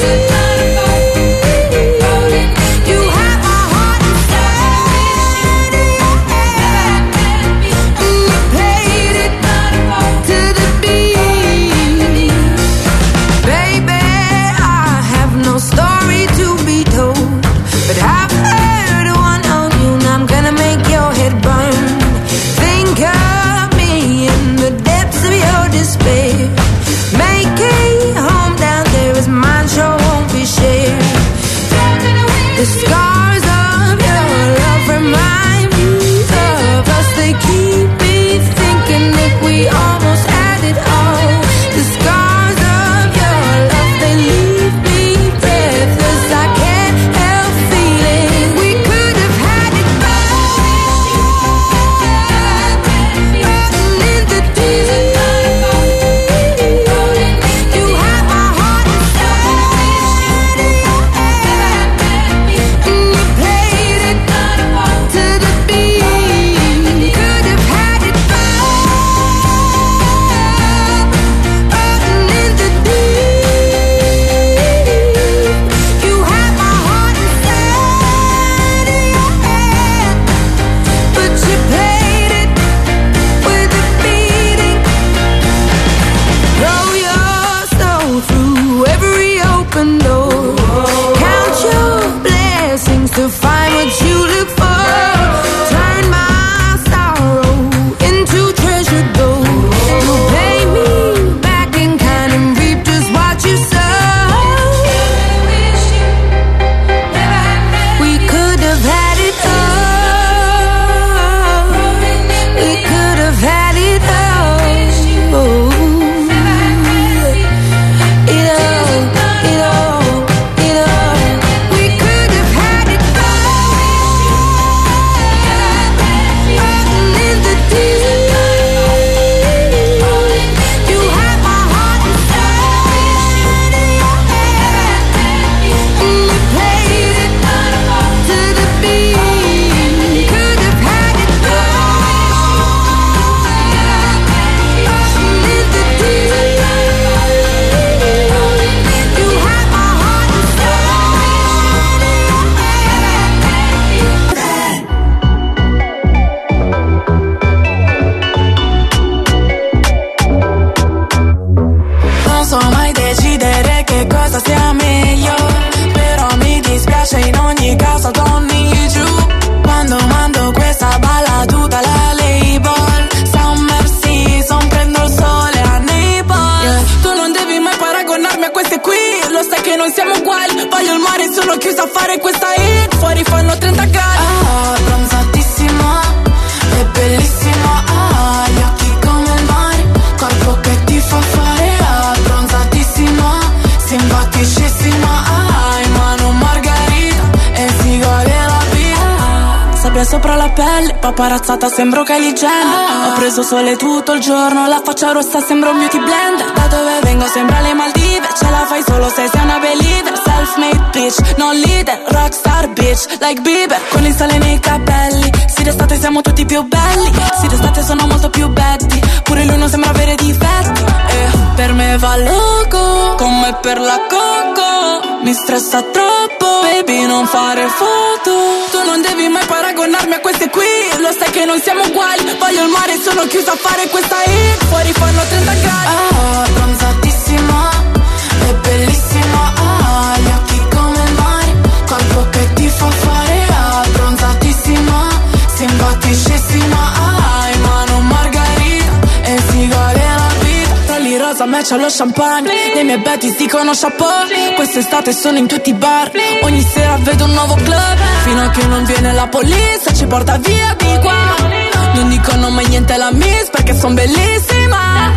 You have my heart inside. And you played it to the beat. Baby, I have no story to be told, but I've heard one on you and I'm gonna make your head burn. Think of me in the depths of your despair. Make a home down there as mine sure won't be shared. The scars of your love remind me of us. They keep me thinking that we almost had it all. The scars of your love, they leave me breathless. I can't help feeling we could have had it all. Rolling in the deep. You have my heart inside. And you played it to the beat. Could have had it all. Rolling in the deep. You have my heart inside of your hand, but you played it with a beating. Throw your soul through every open door. Count your blessings to find what you look for. Turn my sorrow into treasure gold. You'll pay me back in kind and reap just what you sow. We could have had it all. We could have had it all. It all. We could have had it all. Rolling in the deep. You have my heart inside of your hand. And you played it to the beat. Could have had it all. Rolling in the deep. You have my heart inside of your hand. Non so mai decidere che cosa sia meglio, però mi dispiace in ogni caso don't need you. Quando mando questa balla tutta la label, summer season, prendo il sole a Naples. Tu non devi mai paragonarmi a queste qui, lo sai che non siamo uguali. Voglio il mare, sono chiusa a fare questa hit, fuori fanno 30 gradi. Bronzatissima, è bellissima, gli occhi come il mare, corpo che ti fa fare, bronzatissima, simpaticissima, in mano margarita e si gode la vita. Sabbia sopra la pelle, paparazzata sembro Kylie Jenner. Ho preso sole tutto il giorno, la faccia rossa sembra un beauty blender. Da dove vengo sembra le Maldive, ce la fai solo se sei una believer. Self-made bitch, non leader, rockstar bitch, like Bieber. Con il sale nei capelli, sì d'estate siamo tutti più belli, sì d'estate sono molto più betty, pure lui non sembra avere difetti. Per me va loco, come per la Coco, mi stressa troppo, baby non fare foto. Tu non devi mai paragonarmi a queste qui, lo sai che non siamo uguali. Voglio il mare, sono chiusa a fare questa hit, fuori fanno 30 gradi. Bronzatissima, è bellissima, gli occhi come il mare, corpo che ti fa fare, bronzatissima, simpatica. casa match allo champagne. Le mie betties dicono chapeau. Quest'estate sono in tutti i bar. Ogni sera vedo un nuovo club. Fino a che non viene la polizia, ci porta via di qua. Non dicono mai niente alla miss perché son bellissima.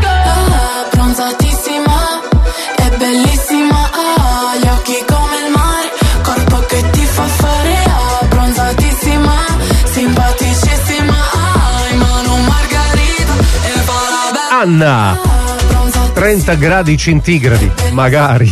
Bronzatissima, è bellissima. Gli occhi come il mare, corpo che ti fa fare. Bronzatissima, simpaticissima. In mano margarita e fa la bella. Anna, 30 gradi centigradi, magari.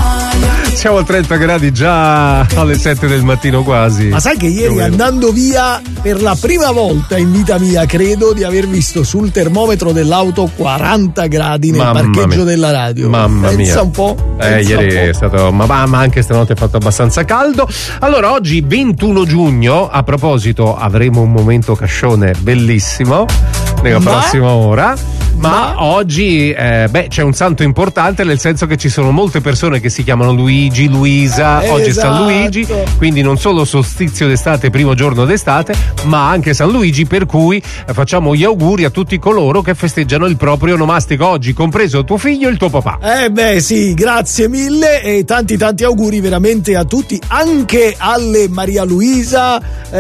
Siamo a 30 gradi già alle 7 del mattino quasi. Ma sai che ieri andando via per la prima volta in vita mia credo di aver visto sul termometro dell'auto 40 gradi nel parcheggio della radio. Mamma Pensa mia. un po'. Ieri è stato, ma anche stanotte è fatto abbastanza caldo. Allora oggi 21 giugno, a proposito avremo un momento cascione bellissimo nella prossima ora. Ma oggi c'è un santo importante, nel senso che ci sono molte persone che si chiamano Luigi, Luisa, oggi è San Luigi, quindi non solo solstizio d'estate, primo giorno d'estate, ma anche San Luigi, per cui facciamo gli auguri a tutti coloro che festeggiano il proprio onomastico oggi, compreso tuo figlio e il tuo papà. Sì, grazie mille e tanti auguri veramente a tutti, anche alle Maria Luisa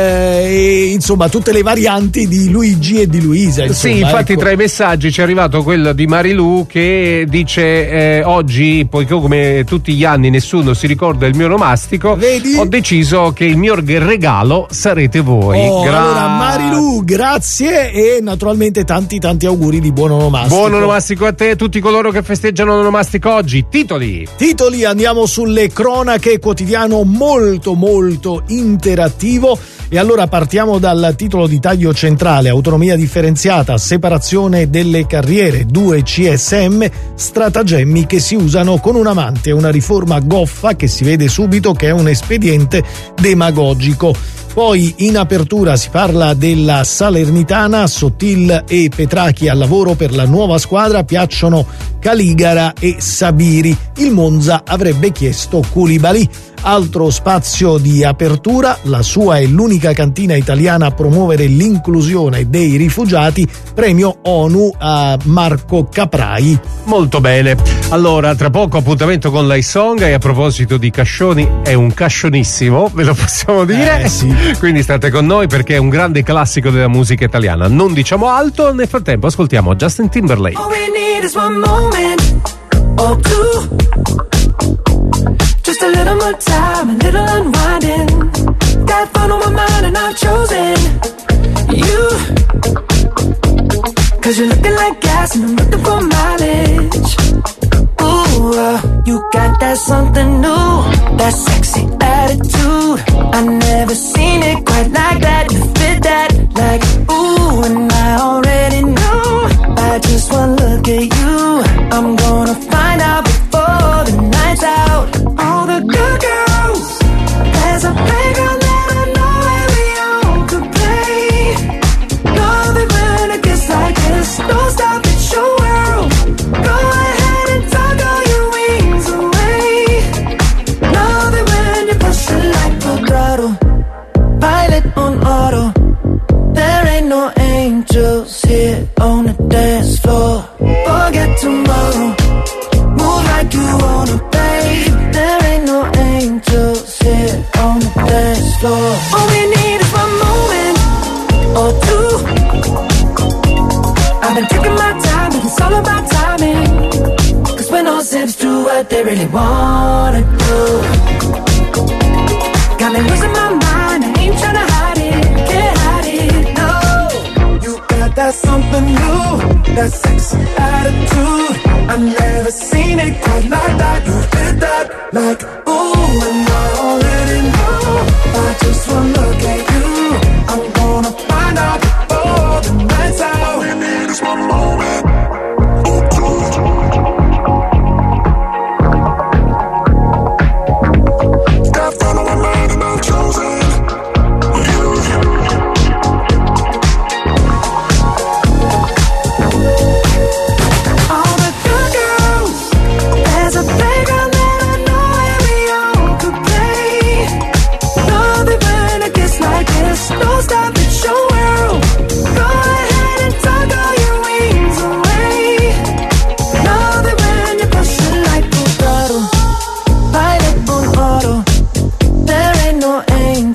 e insomma tutte le varianti di Luigi e di Luisa. Insomma, sì, infatti tra i messaggi c'è arrivato quello di Marilu che dice oggi, poiché come tutti gli anni nessuno si ricorda il mio onomastico, ho deciso che il mio regalo sarete voi. Allora Marilu, grazie e naturalmente tanti auguri di buon onomastico. Buon onomastico a te e a tutti coloro che festeggiano l'onomastico oggi. Titoli, andiamo sulle cronache, quotidiano molto interattivo. E allora partiamo dal titolo di taglio centrale: autonomia differenziata, separazione delle carriere, 2 CSM, stratagemmi che si usano con un amante, una riforma goffa che si vede subito che è un espediente demagogico. Poi in apertura si parla della Salernitana, Sottil e Petracchi al lavoro per la nuova squadra, piacciono Caligara e Sabiri. Il Monza avrebbe chiesto Koulibaly. Altro spazio di apertura, la sua è l'unica cantina italiana a promuovere l'inclusione dei rifugiati, premio ONU a Marco Caprai. Molto bene, allora tra poco appuntamento con l'Aisong e a proposito di cascioni è un cascionissimo, ve lo possiamo dire? Sì. Quindi state con noi perché è un grande classico della musica italiana, non diciamo altro, nel frattempo ascoltiamo Justin Timberlake. All we need is one moment or two. Just a little more time, a little unwinding. Got fun on my mind and I've chosen you. Cause you're looking like gas and I'm looking for mileage. Ooh, you got that something new, that sexy attitude. I never seen it quite like that. You fit that like ooh, and I already know. By just one look at you, I'm gonna find out before the night's out. All the good girls, there's a playground that I know where we all could play. Love it when it gets like this. Don't stop, it's your world. Go ahead and tuck all your wings away. Love it when you push it like a throttle. Pilot on auto. There ain't no angels here on the dance floor. Forget tomorrow. Move like you wanna, babe. There ain't no angels here on the dance floor. All we need is one moment or two. I've been taking my time, but it's all about timing. Cause when all zips do what they really wanna do. Got me losing my mind, I ain't tryna hide it, can't hide it, no. You got that something new, that sexy attitude. I've never seen it quite like that. You did that like ooh, and I already know. By just one look at you, I'm gonna find out before the night's out. All we need is one moment. Got fun on my mind and I've chosen you. All the good girls, there's a playground that I know where we all could play.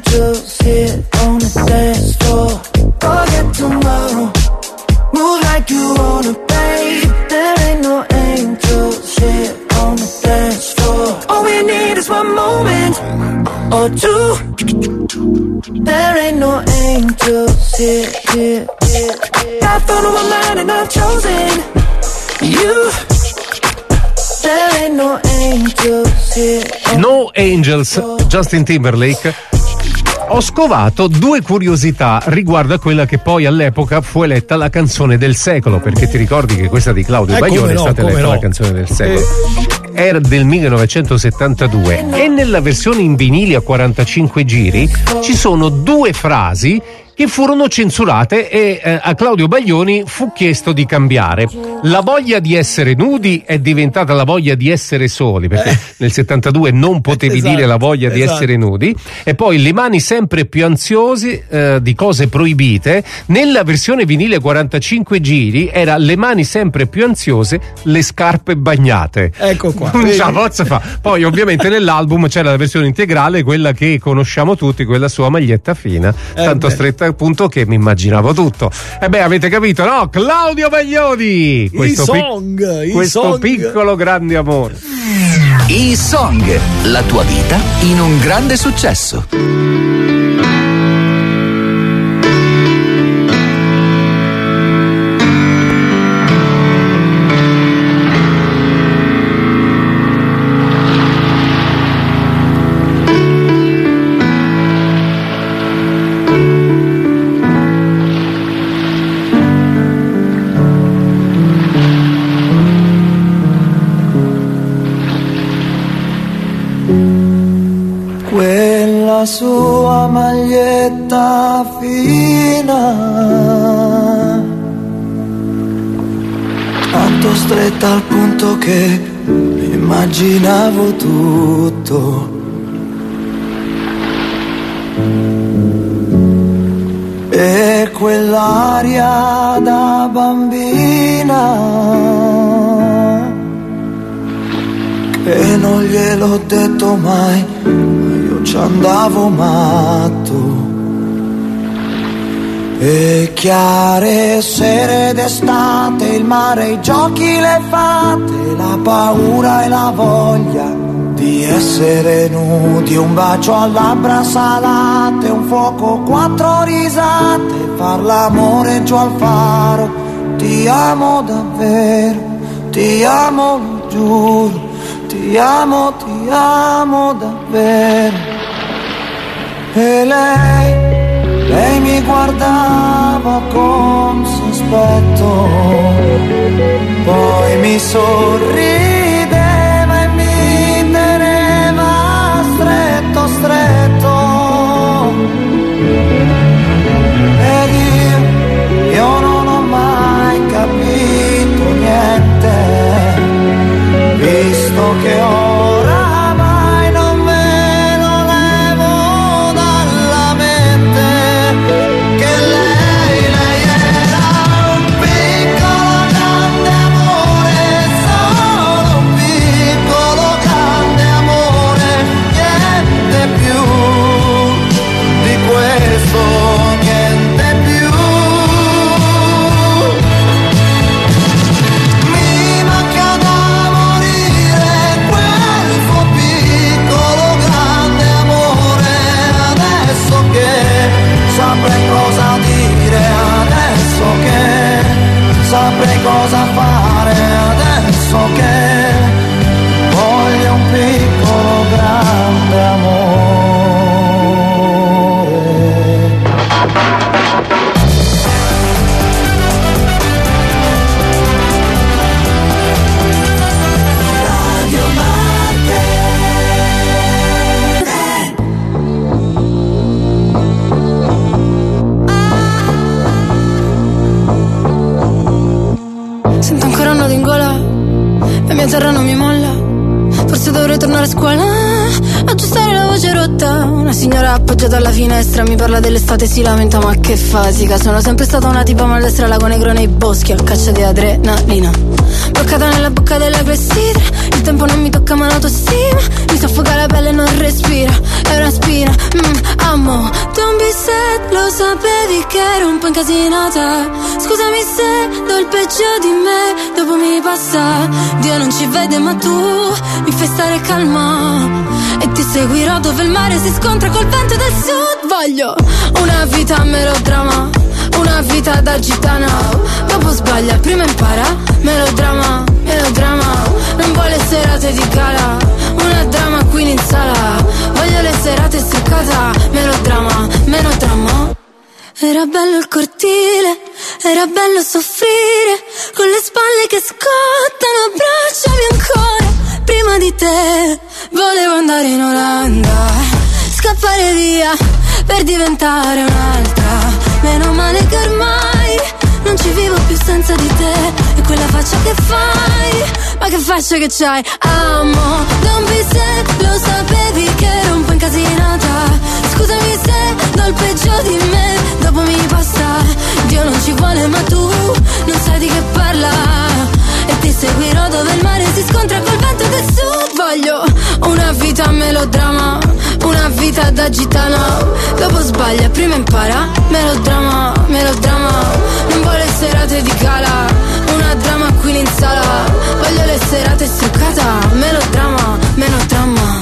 angels here on the dance floor. Forget tomorrow, move like you wanna, babe. There ain't no angels here on the dance floor. All we need is one moment or two. There ain't no angels here, here, here, here. I found one man and I've chosen you. There ain't no angels here. No Angels, Justin Timberlake. Ho scovato due curiosità riguardo a quella che poi all'epoca fu eletta la canzone del secolo, perché ti ricordi che questa di Claudio Baglioni è stata eletta la canzone del secolo. Era del 1972 e nella versione in vinili a 45 giri ci sono due frasi che furono censurate e a Claudio Baglioni fu chiesto di cambiare. La voglia di essere nudi è diventata la voglia di essere soli, perché nel 72 non potevi dire la voglia di essere nudi, e poi le mani sempre più ansiose di cose proibite. Nella versione vinile 45 giri era le mani sempre più ansiose, le scarpe bagnate. Ecco qua. Non ce la posso fa. Poi ovviamente nell'album c'era la versione integrale, quella che conosciamo tutti, quella sua maglietta fina, tanto stretta appunto che mi immaginavo tutto. E beh, avete capito, no? Claudio Baglioni, questo piccolo grande amore. I Song, la tua vita in un grande successo. Quella sua maglietta fina, tanto stretta al punto che immaginavo tutto. E quell'aria da bambina che non gliel'ho detto mai, ci andavo matto. E chiare sere d'estate, il mare, i giochi, le fate, la paura e la voglia di essere nudi, un bacio a labbra salate, un fuoco, 4 risate, far l'amore giù al faro. Ti amo davvero, ti amo, lo giuro, ti amo davvero. E lei mi guardava con sospetto, poi mi sorrideva e mi teneva stretto, stretto. Ed io non ho mai capito niente, visto che oramai non me lo levo dalla mente, che lei era un piccolo grande amore, solo un piccolo grande amore, niente più di questo, niente più. Mi manca da morire quel suo piccolo grande amore, adesso che saprei cosa dire, adesso che saprei cosa fare, adesso che voglio un piccolo grande amore. Radio Sento ancora un nodo in gola, la mia terra non mi molla. Forse dovrei tornare a scuola, aggiustare la voce rotta. Una signora appoggiata alla finestra mi parla dell'estate, si lamenta, ma che fasica. Sono sempre stata una tipa maldestra, lago negro nei boschi, a caccia di adrenalina. Bloccata nella bocca della clessidra, Il tempo non mi tocca ma l'autostima mi soffoca la pelle e non respira. È una spina, amo. Don't be sad, lo sapevi che ero un po' incasinata. Scusami se do il peggio di me, dopo mi passa. Dio non ci vede ma tu mi fai stare calma. E ti seguirò dove il mare si scontra col vento del sud. Voglio una vita melodrama, una vita da gitana. Dopo sbaglia, prima impara. Melodrama, melodrama. Non vuole serate di gala, una drama queen in sala. Voglio le serate struccata. Melodrama, melodrama. Era bello il cortile, era bello soffrire, con le spalle che scottano, abbracciami ancora. Prima di te volevo andare in Olanda, scappare via per diventare un'altra. Meno male che ormai non ci vivo più senza di te. E quella faccia che fai, ma che faccia che c'hai. Amo, don't be sad, lo sapevi che ero un po' incasinata. Scusami se do il peggio di me, dopo mi passa. Dio non ci vuole ma tu non sai di che parla. E ti seguirò dove il mare si scontra col vento del sud. Voglio una vita melodrama, una vita da gitana. Dopo sbaglia, prima impara. Melodrama, melodrama. Non vuole serate di gala, una drama queen in sala. Voglio le serate struccata. Melodrama, melodrama.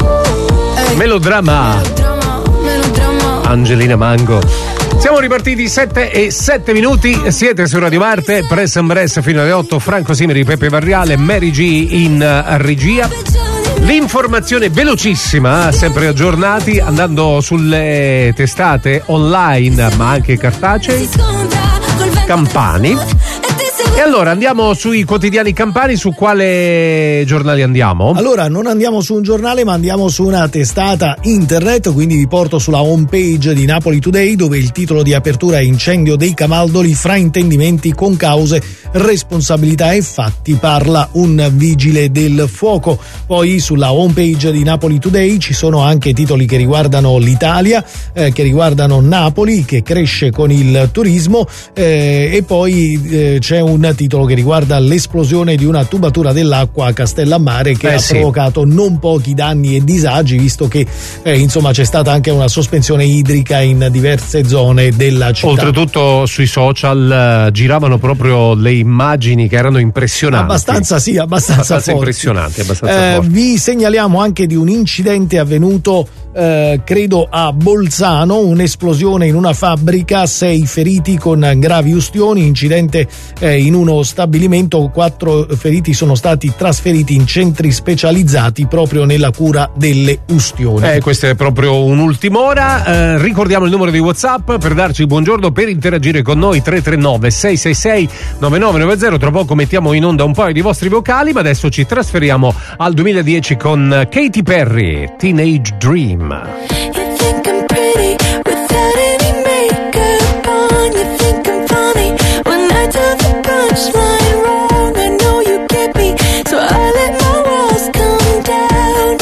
Melodrama. Melodrama. Angelina Mango. Siamo ripartiti 7:07. Siete su Radio Marte, Press and Press fino alle 8. Franco Simeri, Peppe Varriale, Mary G in regia. L'informazione velocissima, sempre aggiornati, andando sulle testate online ma anche cartacei campani. E allora andiamo sui quotidiani campani. Su quale giornali andiamo? Allora non andiamo su un giornale ma andiamo su una testata internet, quindi vi porto sulla home page di Napoli Today, dove il titolo di apertura è Incendio dei Camaldoli, fraintendimenti, concause, responsabilità e fatti, parla un vigile del fuoco. Poi sulla home page di Napoli Today ci sono anche titoli che riguardano l'Italia, che riguardano Napoli che cresce con il turismo, e poi c'è un titolo che riguarda l'esplosione di una tubatura dell'acqua a Castellammare che ha provocato non pochi danni e disagi, visto che insomma c'è stata anche una sospensione idrica in diverse zone della città. Oltretutto sui social giravano proprio le immagini che erano impressionanti. Abbastanza impressionanti, abbastanza forti. Vi segnaliamo anche di un incidente avvenuto credo a Bolzano, un'esplosione in una fabbrica, 6 feriti con gravi ustioni, incidente in uno stabilimento, 4 feriti sono stati trasferiti in centri specializzati proprio nella cura delle ustioni. Questa è proprio un'ultima ora. Ricordiamo il numero di WhatsApp per darci il buongiorno, per interagire con noi, 339 666 9990. Tra poco mettiamo in onda un paio di vostri vocali, ma adesso ci trasferiamo al 2010 con Katy Perry, Teenage Dream. You think I'm pretty without any makeup on. You think I'm funny when I tell the punchline wrong. I know you get me, so I let my walls come down,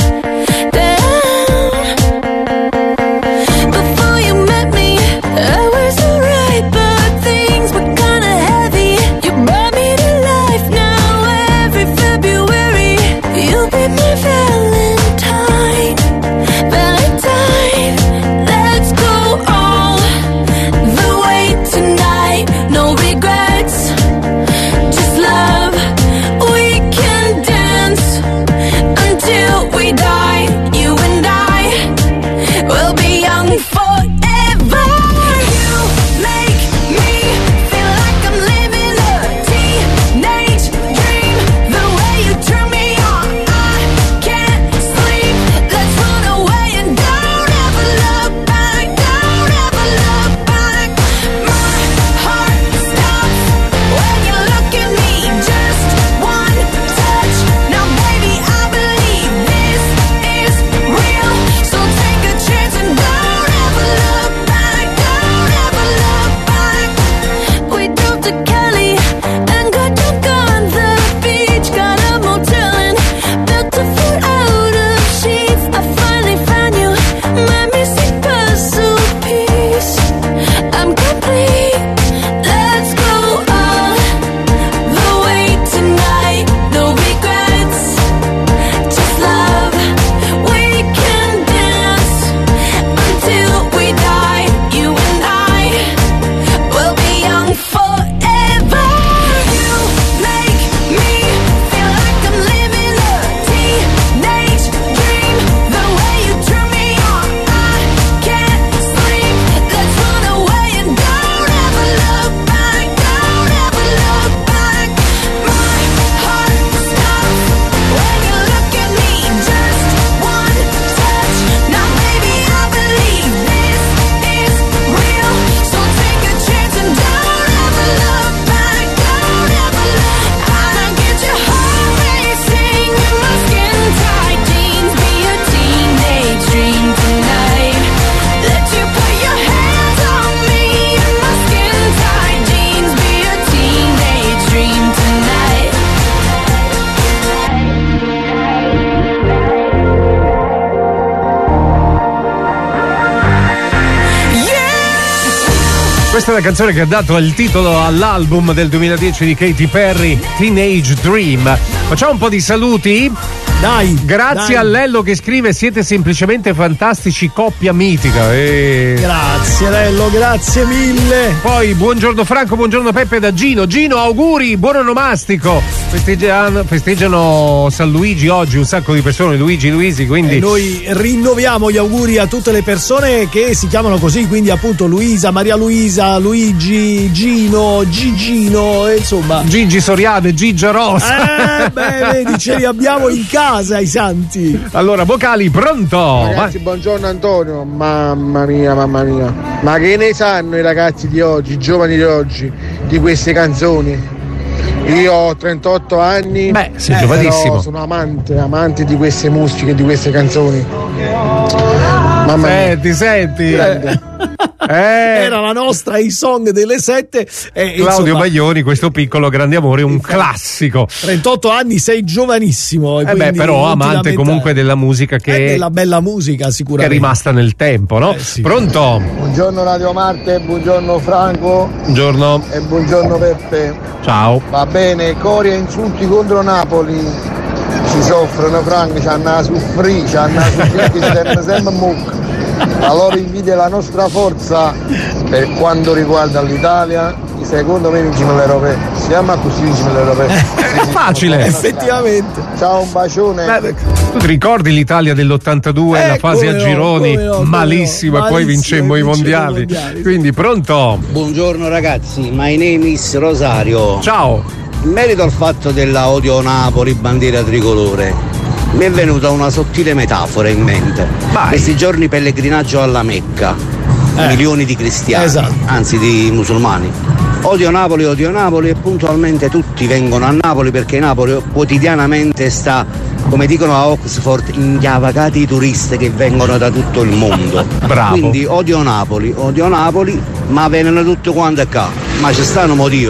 down. Before you met me, I was alright, but things were kinda heavy. You brought me to life now. Every February, you'll be my Valentine. Questa è la canzone che ha dato il titolo all'album del 2010 di Katy Perry, Teenage Dream. Facciamo un po' di saluti? Dai! Grazie a Lello che scrive: siete semplicemente fantastici, coppia mitica. Grazie Lello, grazie mille. Poi buongiorno Franco, buongiorno Peppe da Gino. Gino, auguri, buon onomastico. Festeggiano San Luigi oggi un sacco di persone, Luigi, quindi noi rinnoviamo gli auguri a tutte le persone che si chiamano così, quindi appunto Luisa, Maria Luisa, Luigi, Gino, Gigino, insomma Gigi Soriano e Gigia Rosa. Vedi, ce li abbiamo in casa i santi. Allora, vocali, pronto? Ragazzi, buongiorno Antonio. Mamma mia. Ma che ne sanno i ragazzi di oggi, i giovani di oggi, di queste canzoni? Io ho 38 anni. Sei giovanissimo. Sono amante di queste musiche, di queste canzoni. Mamma mia. Senti. Era la nostra i-song delle 7. Claudio Baglioni, questo piccolo grande amore, un classico. 38 anni, sei giovanissimo. Però amante comunque della musica che della bella musica sicuramente. Che è rimasta nel tempo, no? Sì. Pronto? Buongiorno Radio Marte, buongiorno Franco. Buongiorno. E buongiorno Peppe. Ciao. Va bene, cori e insulti contro Napoli. Ci soffrono Franco, ci hanno a soffrire, ci sempre mucca. Allora invidia la nostra forza per quanto riguarda l'Italia. Secondo me vinciamo l'Europeo. Siamo così vinciamo l'Europeo. È facile. Effettivamente. Ciao, un bacione. Tu ti ricordi l'Italia dell'82, la fase a gironi? Malissimo, e poi vincemmo i mondiali. Quindi pronto? Buongiorno ragazzi, my name is Rosario. Ciao. In merito al fatto della Odio Napoli, bandiera tricolore, mi è venuta una sottile metafora in mente. Questi giorni pellegrinaggio alla Mecca, milioni di cristiani, anzi di musulmani. Odio Napoli e puntualmente tutti vengono a Napoli perché Napoli quotidianamente sta, come dicono a Oxford, inchiavacati i turisti che vengono da tutto il mondo. Bravo. Quindi odio Napoli, ma vengono tutti quanti qua. Ma ci stanno motivi.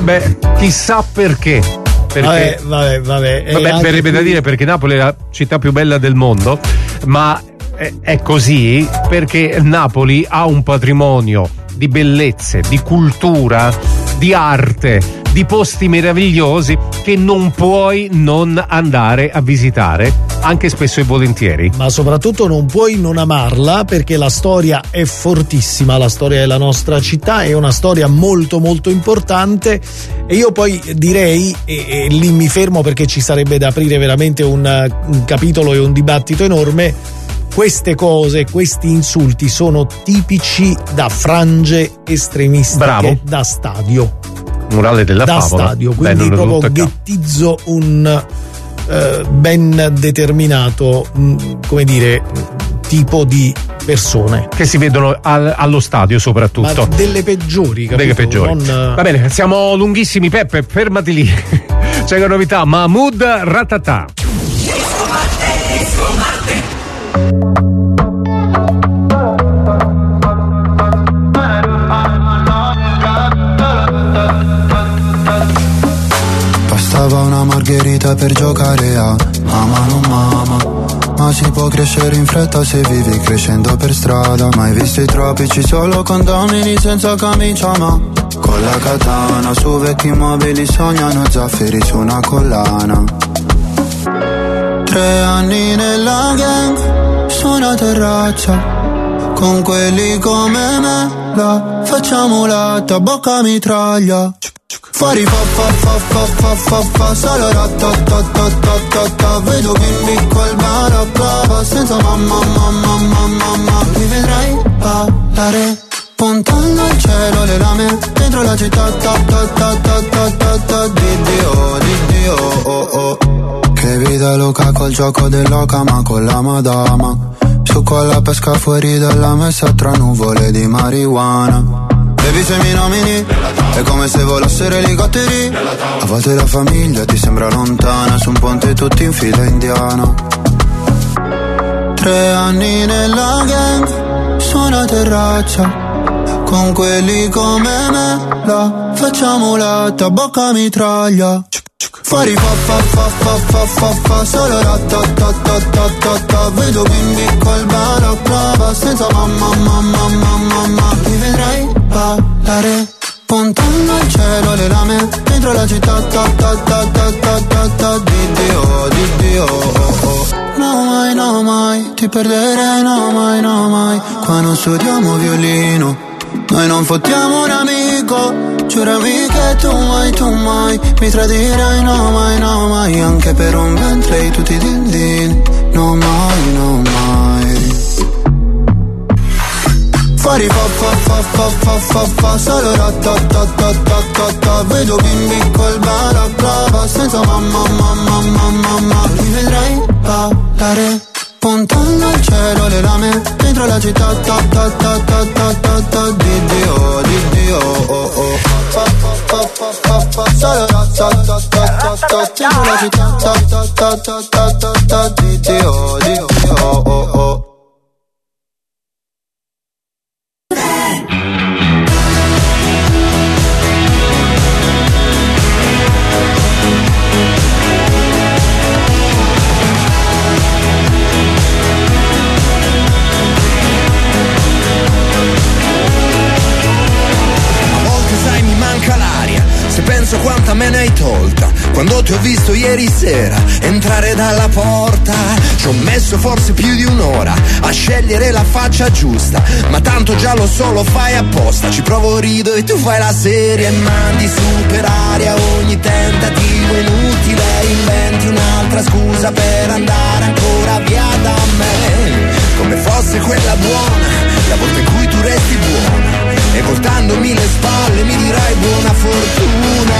Chissà perché. Perché vabbè, verrebbe da dire perché Napoli è la città più bella del mondo, ma è così perché Napoli ha un patrimonio di bellezze, di cultura, di arte, di posti meravigliosi che non puoi non andare a visitare, anche spesso e volentieri. Ma soprattutto non puoi non amarla, perché la storia è fortissima, la storia della nostra città è una storia molto molto importante. E io poi direi, e lì mi fermo perché ci sarebbe da aprire veramente un capitolo e un dibattito enorme, queste cose, questi insulti sono tipici da frange estremistiche, da stadio. Murale della da favola. Stadio, quindi proprio ghettizzo un ben determinato, come dire, tipo di persone che si vedono allo stadio, soprattutto. Ma delle peggiori, capito? Delle peggiori. Va bene, siamo lunghissimi, Peppe, fermati lì. C'è una novità, Mahmood Ratata. Bastava una margherita per giocare a mamma non mamma. Ma si può crescere in fretta se vivi crescendo per strada. Mai visto i tropici solo condomini senza camicia, ma con la katana su vecchi mobili sognano zaffiri su una collana. 3 anni nella gang su una terrazza con quelli come me, la facciamo latta, bocca mitraglia. Fuori fa solo ratatatatatata. Vedo bimbi col balaclava senza mamma. Mi vedrai ballare puntando al cielo le lame dentro la città. Dio, oh. Che vita loca col gioco dell'oca ma con la madama. Su con la pesca fuori dalla messa tra nuvole di marijuana. Baby, se mi nomini è come se volassero elicotteri. A volte la famiglia ti sembra lontana, su un ponte tutti in fila indiana. 3 anni nella gang su una terrazza con quelli come me, la facciamo latta, bocca mitraglia. Fuori fa solo ratatatatatata. Vedo bimbi col balaclava senza mamma. Mi vedrai ballare perdere, no mai. Qua non studiamo violino, noi non fottiamo un amico. Giurami che tu mai mi tradirai, no mai. Anche per un Bentley tutti dindini, no mai. Fuori fa, solo ra-ta-ta-ta-ta-ta-ta. Vedo bimbi col balaclava, senza mamma. Mi vedrai ballare, puntando al cielo le lame, dentro la città, ta-ta-ta-ta-ta-ta-ta. Di-dio, oh. Fa, solo ra-ta-ta-ta-ta-ta. Dentro la città, ta-ta-ta-ta-ta-ta. Di-dio, oh. Se penso quanta me ne hai tolta quando ti ho visto ieri sera entrare dalla porta. Ci ho messo forse più di un'ora a scegliere la faccia giusta, ma tanto già lo so, lo fai apposta. Ci provo, rido e tu fai la seria e mandi su per aria ogni tentativo inutile. Inventi un'altra scusa per andare ancora via da me, come fosse quella buona, la volta in cui tu resti buona. E voltandomi le spalle mi dirai buona fortuna.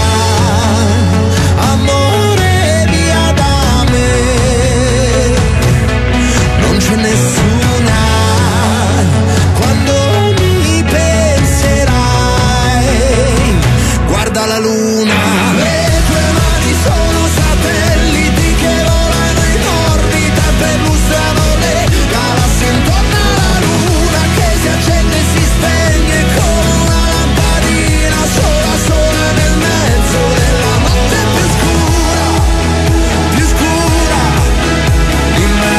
Amore via da me, non c'è nessuna. Quando mi penserai, guarda la luna. Le tue mani sono satelliti che volano in orbita e perlustrano le galassie intorno alla luna, che si accende e si spegne come una lampadina sola nel mezzo della notte più scura di me.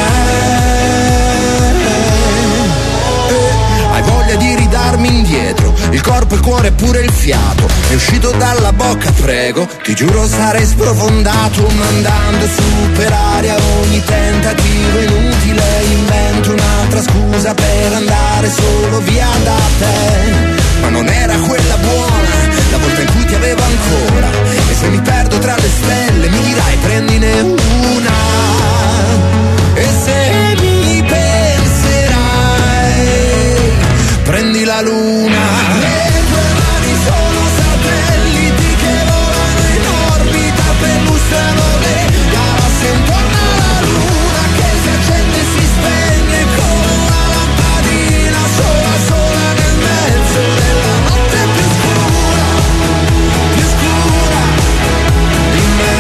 Hai voglia di ridarmi indietro il corpo, il cuore e pure il fiato. È uscito dalla bocca, prego, ti giuro sarei sprofondato, mandando su per aria ogni tentativo inutile. Invento un'altra scusa per andare solo via da te, ma non era quella buona, la volta in cui ti avevo ancora. E se mi perdo tra le stelle mi dirai prendine una. E se mi penserai, prendi la luna. Le tue mani sono satelliti che volano in orbita, perlustrano le galassie intorno alla luna, che si accende e si spegne come una lampadina sola nel mezzo della notte più scura di me.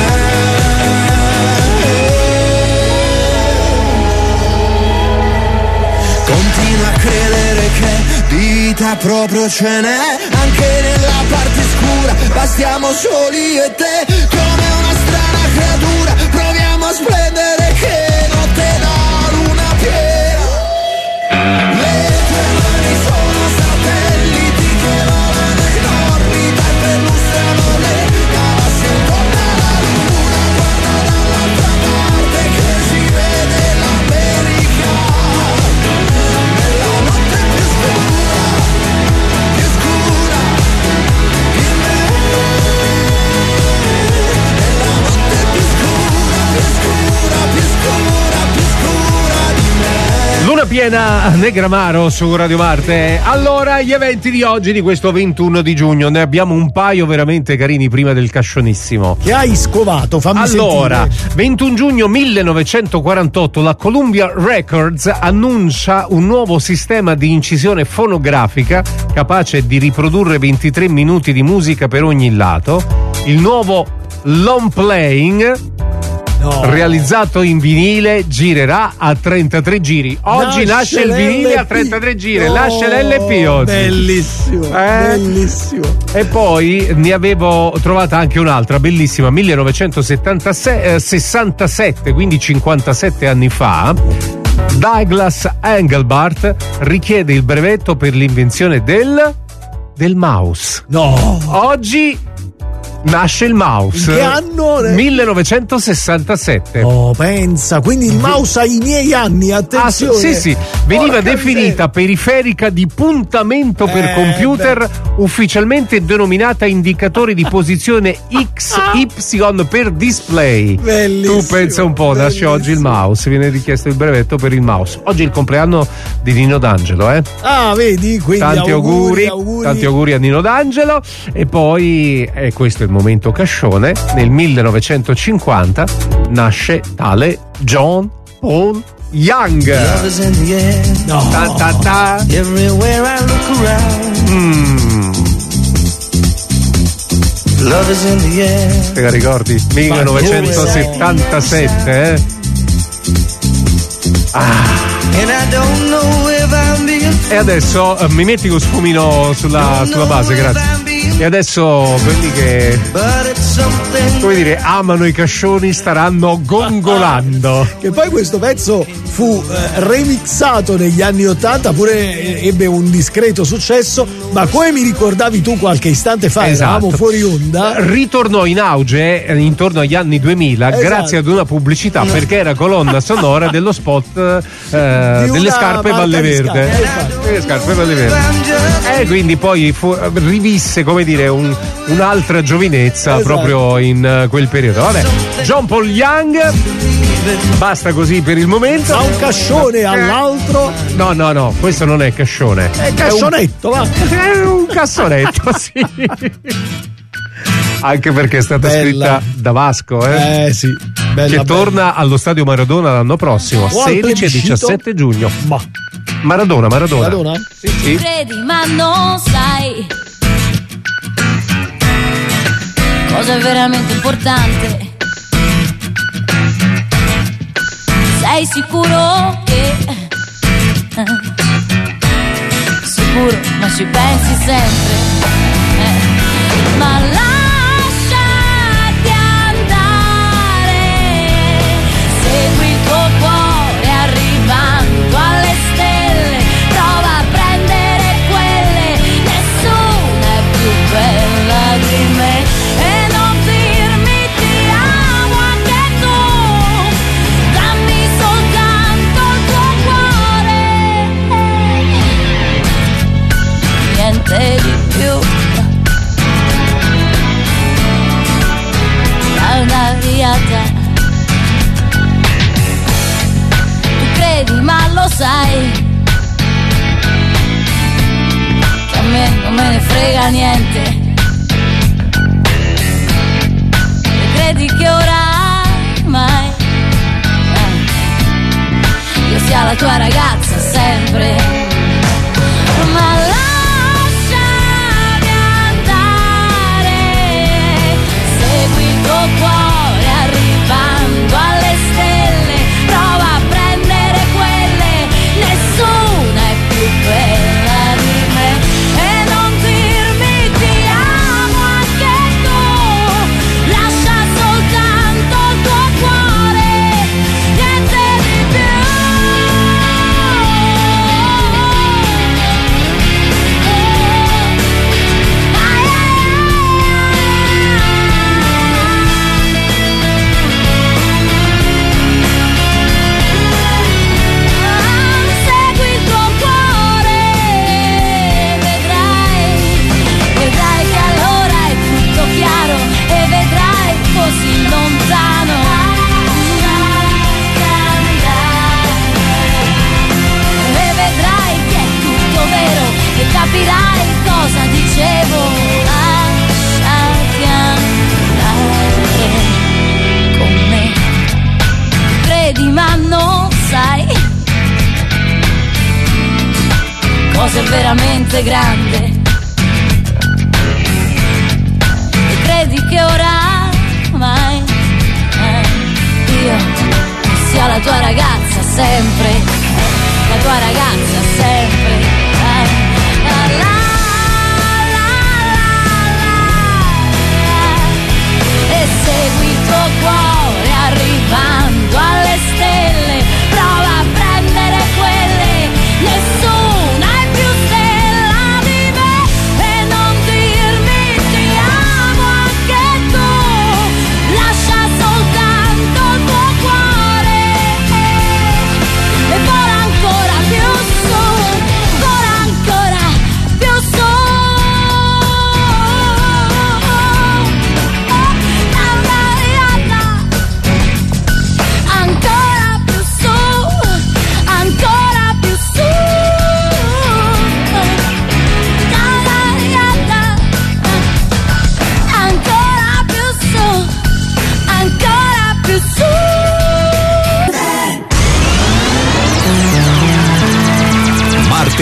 Continua a credere che vita proprio ce n'è anche nella parte scura. Bastiamo soli e te come una strana creatura. Proviamo a splendere che notte da luna piena. Le tue mani sono satelliti che volano in orbita e perlustrano le galassie intorno alla luna. Guarda dall'altra parte che si vede l'America nella notte più scura di me. Nella notte più scura di me. Luna piena, Negramaro su Radio Marte. Allora, gli eventi di oggi, di questo 21 di giugno, ne abbiamo un paio veramente carini prima del cascionissimo. Che hai scovato? Fammi allora, sentire. 21 giugno 1948 la Columbia Records annuncia un nuovo sistema di incisione fonografica capace di riprodurre 23 minuti di musica per ogni lato. Il nuovo long playing, realizzato in vinile, girerà a 33 giri. Oggi nasce il vinile a 33 giri, nasce l'LP oggi. Bellissimo, bellissimo. E poi ne avevo trovata anche un'altra bellissima, 1967, quindi 57 anni fa. Douglas Engelbart richiede il brevetto per l'invenzione del mouse. No. Oggi nasce il mouse. In che anno? 1967. Oh, pensa, quindi il mouse ha i miei anni, attenzione. Sì. Veniva definita periferica di puntamento per computer, ufficialmente denominata indicatore di posizione XY per display. Bellissimo, tu pensa un po', nasce oggi il mouse, viene richiesto il brevetto per il mouse. Oggi è il compleanno di Nino D'Angelo, Ah, vedi? Quindi tanti auguri a Nino D'Angelo. E poi questo è il momento cascione. Nel 1950 nasce tale John Paul Young. Love is in the air. No. Everywhere I look around. Love is in the air. Te la ricordi? 1977, And I don't know if I'm being E adesso mi metti lo sfumino sulla base, grazie. E adesso quelli che, come dire, amano i cascioni staranno gongolando. Che poi questo pezzo fu remixato negli anni '80, pure ebbe un discreto successo, ma come mi ricordavi tu qualche istante fa, eravamo fuori onda, ritornò in auge intorno agli anni 2000 grazie ad una pubblicità, perché era colonna sonora dello spot delle scarpe Valle Verde. Le scarpe Valle Verde. E quindi poi rivisse, come dire, un'altra giovinezza proprio in quel periodo. Vabbè, John Paul Young, basta così per il momento. Da un cascione all'altro. No, questo non è cascione. È cascionetto, va. È un cassonetto, sì. Anche perché è stata scritta da Vasco, sì. Bella, che torna allo Stadio Maradona l'anno prossimo, 16 e 17 giugno. Maradona. Sì. Credi ma non sai cosa è veramente importante. Sei sicuro che sicuro, ma ci pensi sempre, ma lasciati andare, segui il tuo cuore arrivando alle stelle, prova a prendere quelle, nessuna è più bella di me, e non dirmi ti amo anche tu, dammi soltanto il tuo cuore, niente di più. Tu credi ma lo sai che a me non me ne frega niente, e credi che oramai io sia la tua ragazza sempre, ma lasciami andare, segui il tuo cuore arrivando alle stelle, prova a prendere quelle, nessuna è più bella di me, e non dirmi ti amo anche tu, lascia soltanto il tuo cuore, niente di più. Segui il tuo cuore, vedrai che allora è tutto chiaro, e vedrai così lontano, e vedrai che è tutto vero, e capirai cosa dicevo, lasciati andare con me, credi ma non sai cosa è veramente grande, e credi che oramai io sia la tua ragazza sempre, la tua ragazza sempre, la la e segui il tuo cuore arrivando alle stelle, prova a prendere quelle, nessuna è più stella di me, e non dirmi ti amo anche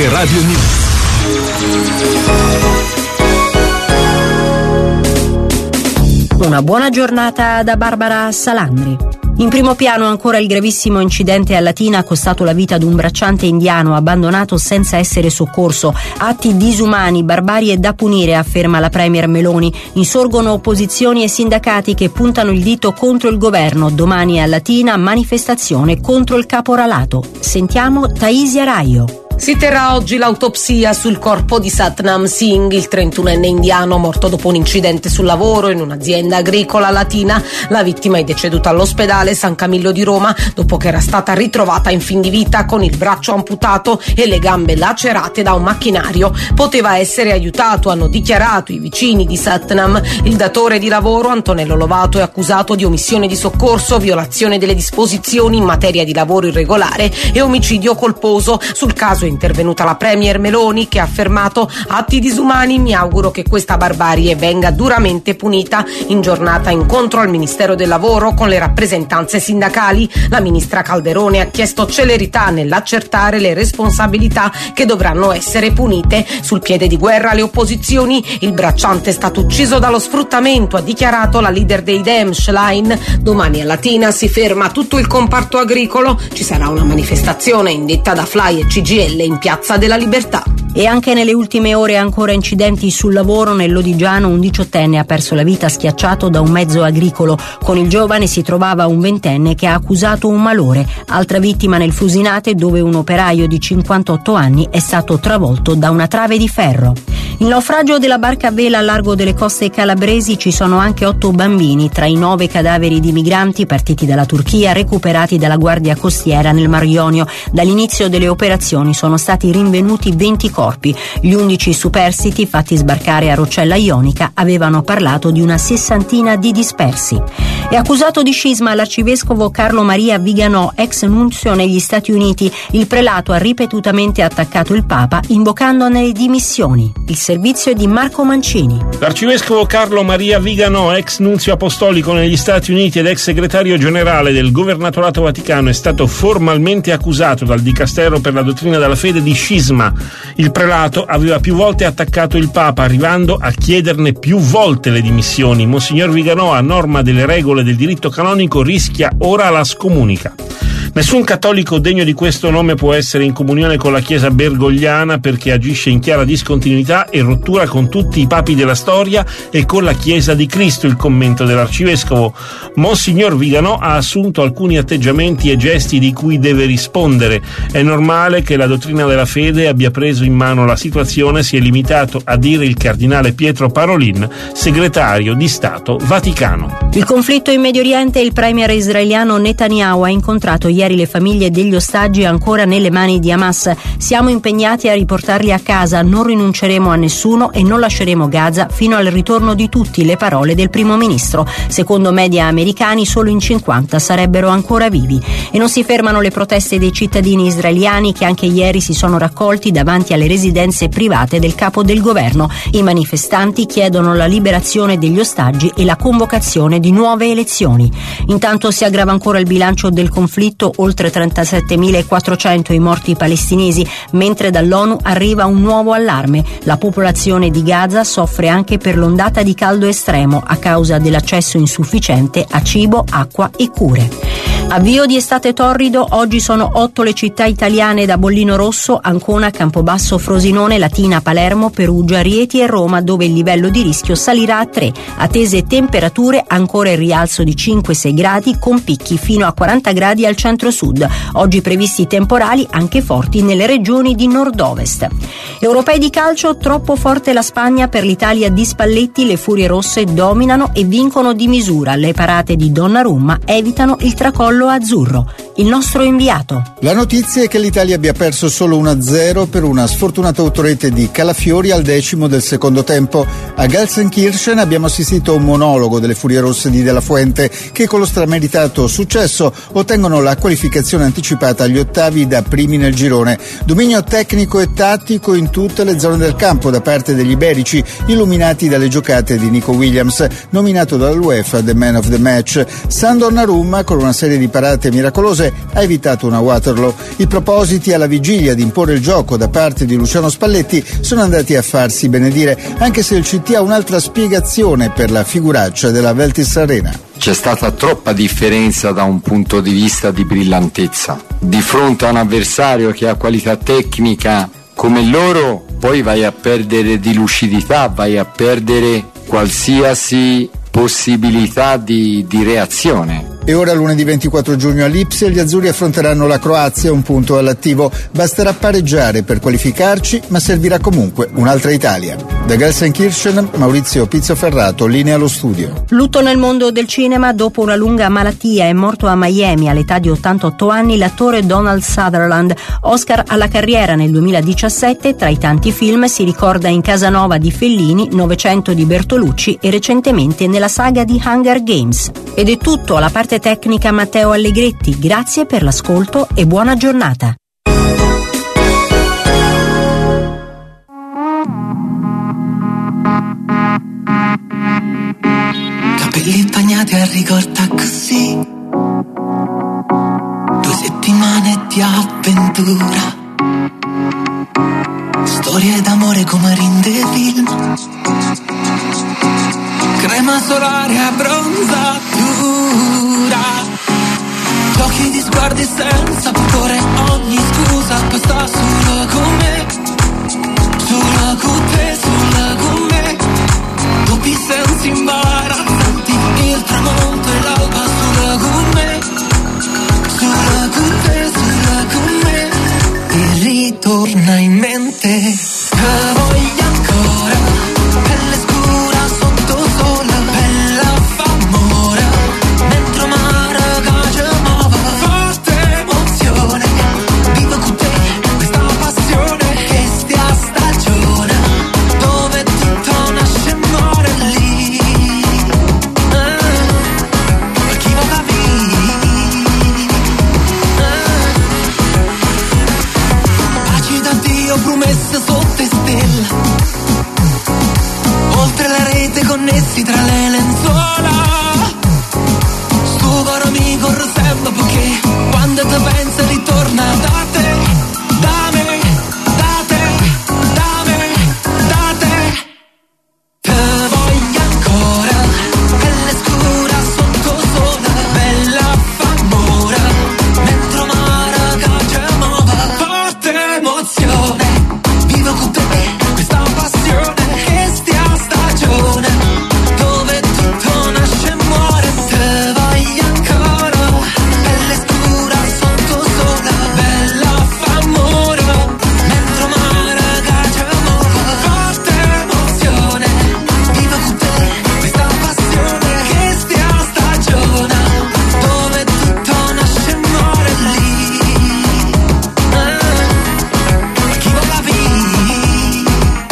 Rete Radio News. Una buona giornata da Barbara Salandri. In primo piano ancora il gravissimo incidente a Latina ha costato la vita ad un bracciante indiano abbandonato senza essere soccorso. Atti disumani, barbarie da punire, afferma la premier Meloni. Insorgono opposizioni e sindacati che puntano il dito contro il governo. Domani a Latina manifestazione contro il caporalato. Sentiamo Taisia Raio. Si terrà oggi l'autopsia sul corpo di Satnam Singh, il 31enne indiano morto dopo un incidente sul lavoro in un'azienda agricola latina. La vittima è deceduta all'ospedale San Camillo di Roma dopo che era stata ritrovata in fin di vita con il braccio amputato e le gambe lacerate da un macchinario. Poteva essere aiutato, hanno dichiarato i vicini di Satnam. Il datore di lavoro, Antonello Lovato, è accusato di omissione di soccorso, violazione delle disposizioni in materia di lavoro irregolare e omicidio colposo. Sul caso è intervenuta la premier Meloni, che ha affermato: atti disumani, mi auguro che questa barbarie venga duramente punita. In giornata incontro al Ministero del Lavoro con le rappresentanze sindacali, la ministra Calderone ha chiesto celerità nell'accertare le responsabilità che dovranno essere punite. Sul piede di guerra le opposizioni, il bracciante è stato ucciso dallo sfruttamento, ha dichiarato la leader dei Dem, Schlein. Domani a Latina si ferma tutto il comparto agricolo, ci sarà una manifestazione indetta da FLAI e CGIL in Piazza della Libertà. E anche nelle ultime ore ancora incidenti sul lavoro. Nel Lodigiano un 18enne ha perso la vita schiacciato da un mezzo agricolo. Con il giovane si trovava un 20enne che ha accusato un malore. Altra vittima nel Fusinate, dove un operaio di 58 anni è stato travolto da una trave di ferro. Il naufragio della barca a vela a largo delle coste calabresi, ci sono anche 8 bambini tra i 9 cadaveri di migranti partiti dalla Turchia recuperati dalla Guardia Costiera nel Mar Ionio. Dall'inizio delle operazioni sono stati rinvenuti 20 corpi. Gli 11 superstiti fatti sbarcare a Roccella Ionica avevano parlato di una 60ina di dispersi. È accusato di scisma l'arcivescovo Carlo Maria Viganò, ex nunzio negli Stati Uniti. Il prelato ha ripetutamente attaccato il Papa invocandone le dimissioni. Il servizio è di Marco Mancini. L'arcivescovo Carlo Maria Viganò, ex nunzio apostolico negli Stati Uniti ed ex segretario generale del Governatorato Vaticano, è stato formalmente accusato dal Dicastero per la dottrina della fede di scisma. Il prelato aveva più volte attaccato il Papa, arrivando a chiederne più volte le dimissioni. Monsignor Viganò, a norma delle regole del diritto canonico, rischia ora la scomunica. Nessun cattolico degno di questo nome può essere in comunione con la Chiesa bergogliana, perché agisce in chiara discontinuità e rottura con tutti i papi della storia e con la Chiesa di Cristo. Il commento dell'arcivescovo. Monsignor Viganò ha assunto alcuni atteggiamenti e gesti di cui deve rispondere. È normale che la dottrina della fede abbia preso in mano la situazione, si è limitato a dire il cardinale Pietro Parolin, segretario di Stato Vaticano. Il conflitto in Medio Oriente, il premier israeliano Netanyahu ha incontrato ieri le famiglie degli ostaggi ancora nelle mani di Hamas. Siamo impegnati a riportarli a casa, non rinunceremo a nessuno e non lasceremo Gaza fino al ritorno di tutti, le parole del primo ministro. Secondo media americani solo in 50 sarebbero ancora vivi. E non si fermano le proteste dei cittadini israeliani, che anche ieri si sono raccolti davanti alle residenze private del capo del governo. I manifestanti chiedono la liberazione degli ostaggi e la convocazione di nuove elezioni. Intanto si aggrava ancora il bilancio del conflitto, oltre 37.400 i morti palestinesi, mentre dall'ONU arriva un nuovo allarme. La popolazione di Gaza soffre anche per l'ondata di caldo estremo a causa dell'accesso insufficiente a cibo, acqua e cure. Avvio di estate torrido, oggi sono 8 le città italiane da bollino rosso: Ancona, Campobasso, Frosinone, Latina, Palermo, Perugia, Rieti e Roma, dove il livello di rischio salirà a 3. Attese temperature, ancora il rialzo di 5-6 gradi con picchi fino a 40 gradi al centro-sud. Oggi previsti temporali anche forti nelle regioni di nord-ovest. Europei di calcio, troppo forte la Spagna per l'Italia di Spalletti, le furie rosse dominano e vincono di misura. Le parate di Donnarumma evitano il tracollo azzurro. Il nostro inviato. La notizia è che l'Italia abbia perso solo 1-0 per una sfortunata autorete di Calafiori al 10° del secondo tempo. A Gelsenkirchen abbiamo assistito a un monologo delle furie rosse di Della Fuente, che con lo strameritato successo ottengono la qualificazione anticipata agli ottavi da primi nel girone. Dominio tecnico e tattico in tutte le zone del campo da parte degli iberici, illuminati dalle giocate di Nico Williams, nominato dall'UEFA The Man of the Match. San Donnarumma, con una serie di di parate miracolose ha evitato una Waterloo. I propositi alla vigilia di imporre il gioco da parte di Luciano Spalletti sono andati a farsi benedire, anche se il CT ha un'altra spiegazione per la figuraccia della Veltis Arena. C'è stata troppa differenza da un punto di vista di brillantezza. Di fronte a un avversario che ha qualità tecnica come loro, poi vai a perdere di lucidità, vai a perdere qualsiasi possibilità di reazione. E ora lunedì 24 giugno a Lipsia gli azzurri affronteranno la Croazia, un punto all'attivo. Basterà pareggiare per qualificarci, ma servirà comunque un'altra Italia. Da Gelsenkirchen, Maurizio Pizzoferrato, linea allo studio. Lutto nel mondo del cinema. Dopo una lunga malattia è morto a Miami all'età di 88 anni l'attore Donald Sutherland. Oscar alla carriera nel 2017, tra i tanti film si ricorda In Casanova di Fellini, 900 di Bertolucci e recentemente nella saga di Hunger Games. Ed è tutto, alla parte tecnica Matteo Allegretti. Grazie per l'ascolto e buona giornata. Capelli bagnati a ricorda così, 2 settimane di avventura, storie d'amore come rinde film, crema solare a bronzatura, giochi di sguardi senza pudore, ogni scusa basta solo con me, solo con te, solo con me, doppi sensi imbarazzanti, il tramonto e l'alba solo con me, solo con te, solo con me, e ritorna in mente che voglio ancora, pelle scura sotto sole, bella f'amore, mentre mare che muove, forte emozione, vivo con te questa passione, che stia stagione, dove tutto nasce e muore lì, ma chi va paci da Dio, promesse sotto stelle, oltre la rete connessi tra le lenzuola, sto caro amico sempre perché quando ti pensi ritorna da te, da me, da te, da me, da te, te voglio ancora, pelle scura sotto sole, bella f'amore, mentre mare che muove, forte emozione, vivo con te questa passione, che stia stagione, dove tutto nasce e muore, te voglio ancora, pelle scura sotto sole, bella f'amore, mentre mare che muove, forte emozione, vivo con te questa passione, che stia stagione, dove tutto nasce e muore lì, ma chi vuoi capire,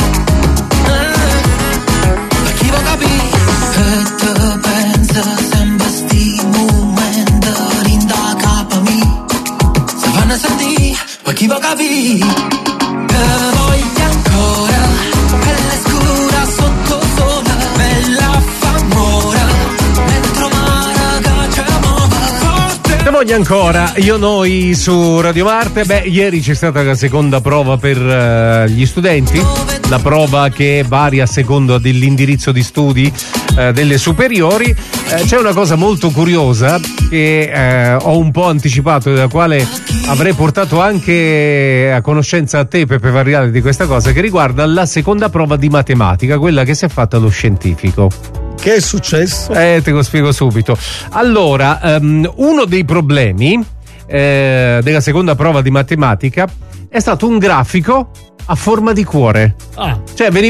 ma chi vuoi capire, che te pensa sempre sti momenti rinda capa mi, se fanno sentire, ma chi vuoi capire, che voglio ancora, pelle scura sotto sole, bella f'amore, mentre mare che muove, forte. Te voglio ancora, io noi su Radio Marte. Beh, ieri c'è stata la seconda prova per gli studenti, la prova che varia a secondo dell'indirizzo di studi delle superiori. C'è una cosa molto curiosa che ho un po' anticipato e della quale avrei portato anche a conoscenza a te, Peppe Varriale, di questa cosa, che riguarda la seconda prova di matematica, quella che si è fatta allo scientifico. Che è successo? Te lo spiego subito. Allora, uno dei problemi della seconda prova di matematica è stato un grafico a forma di cuore. Cioè veniva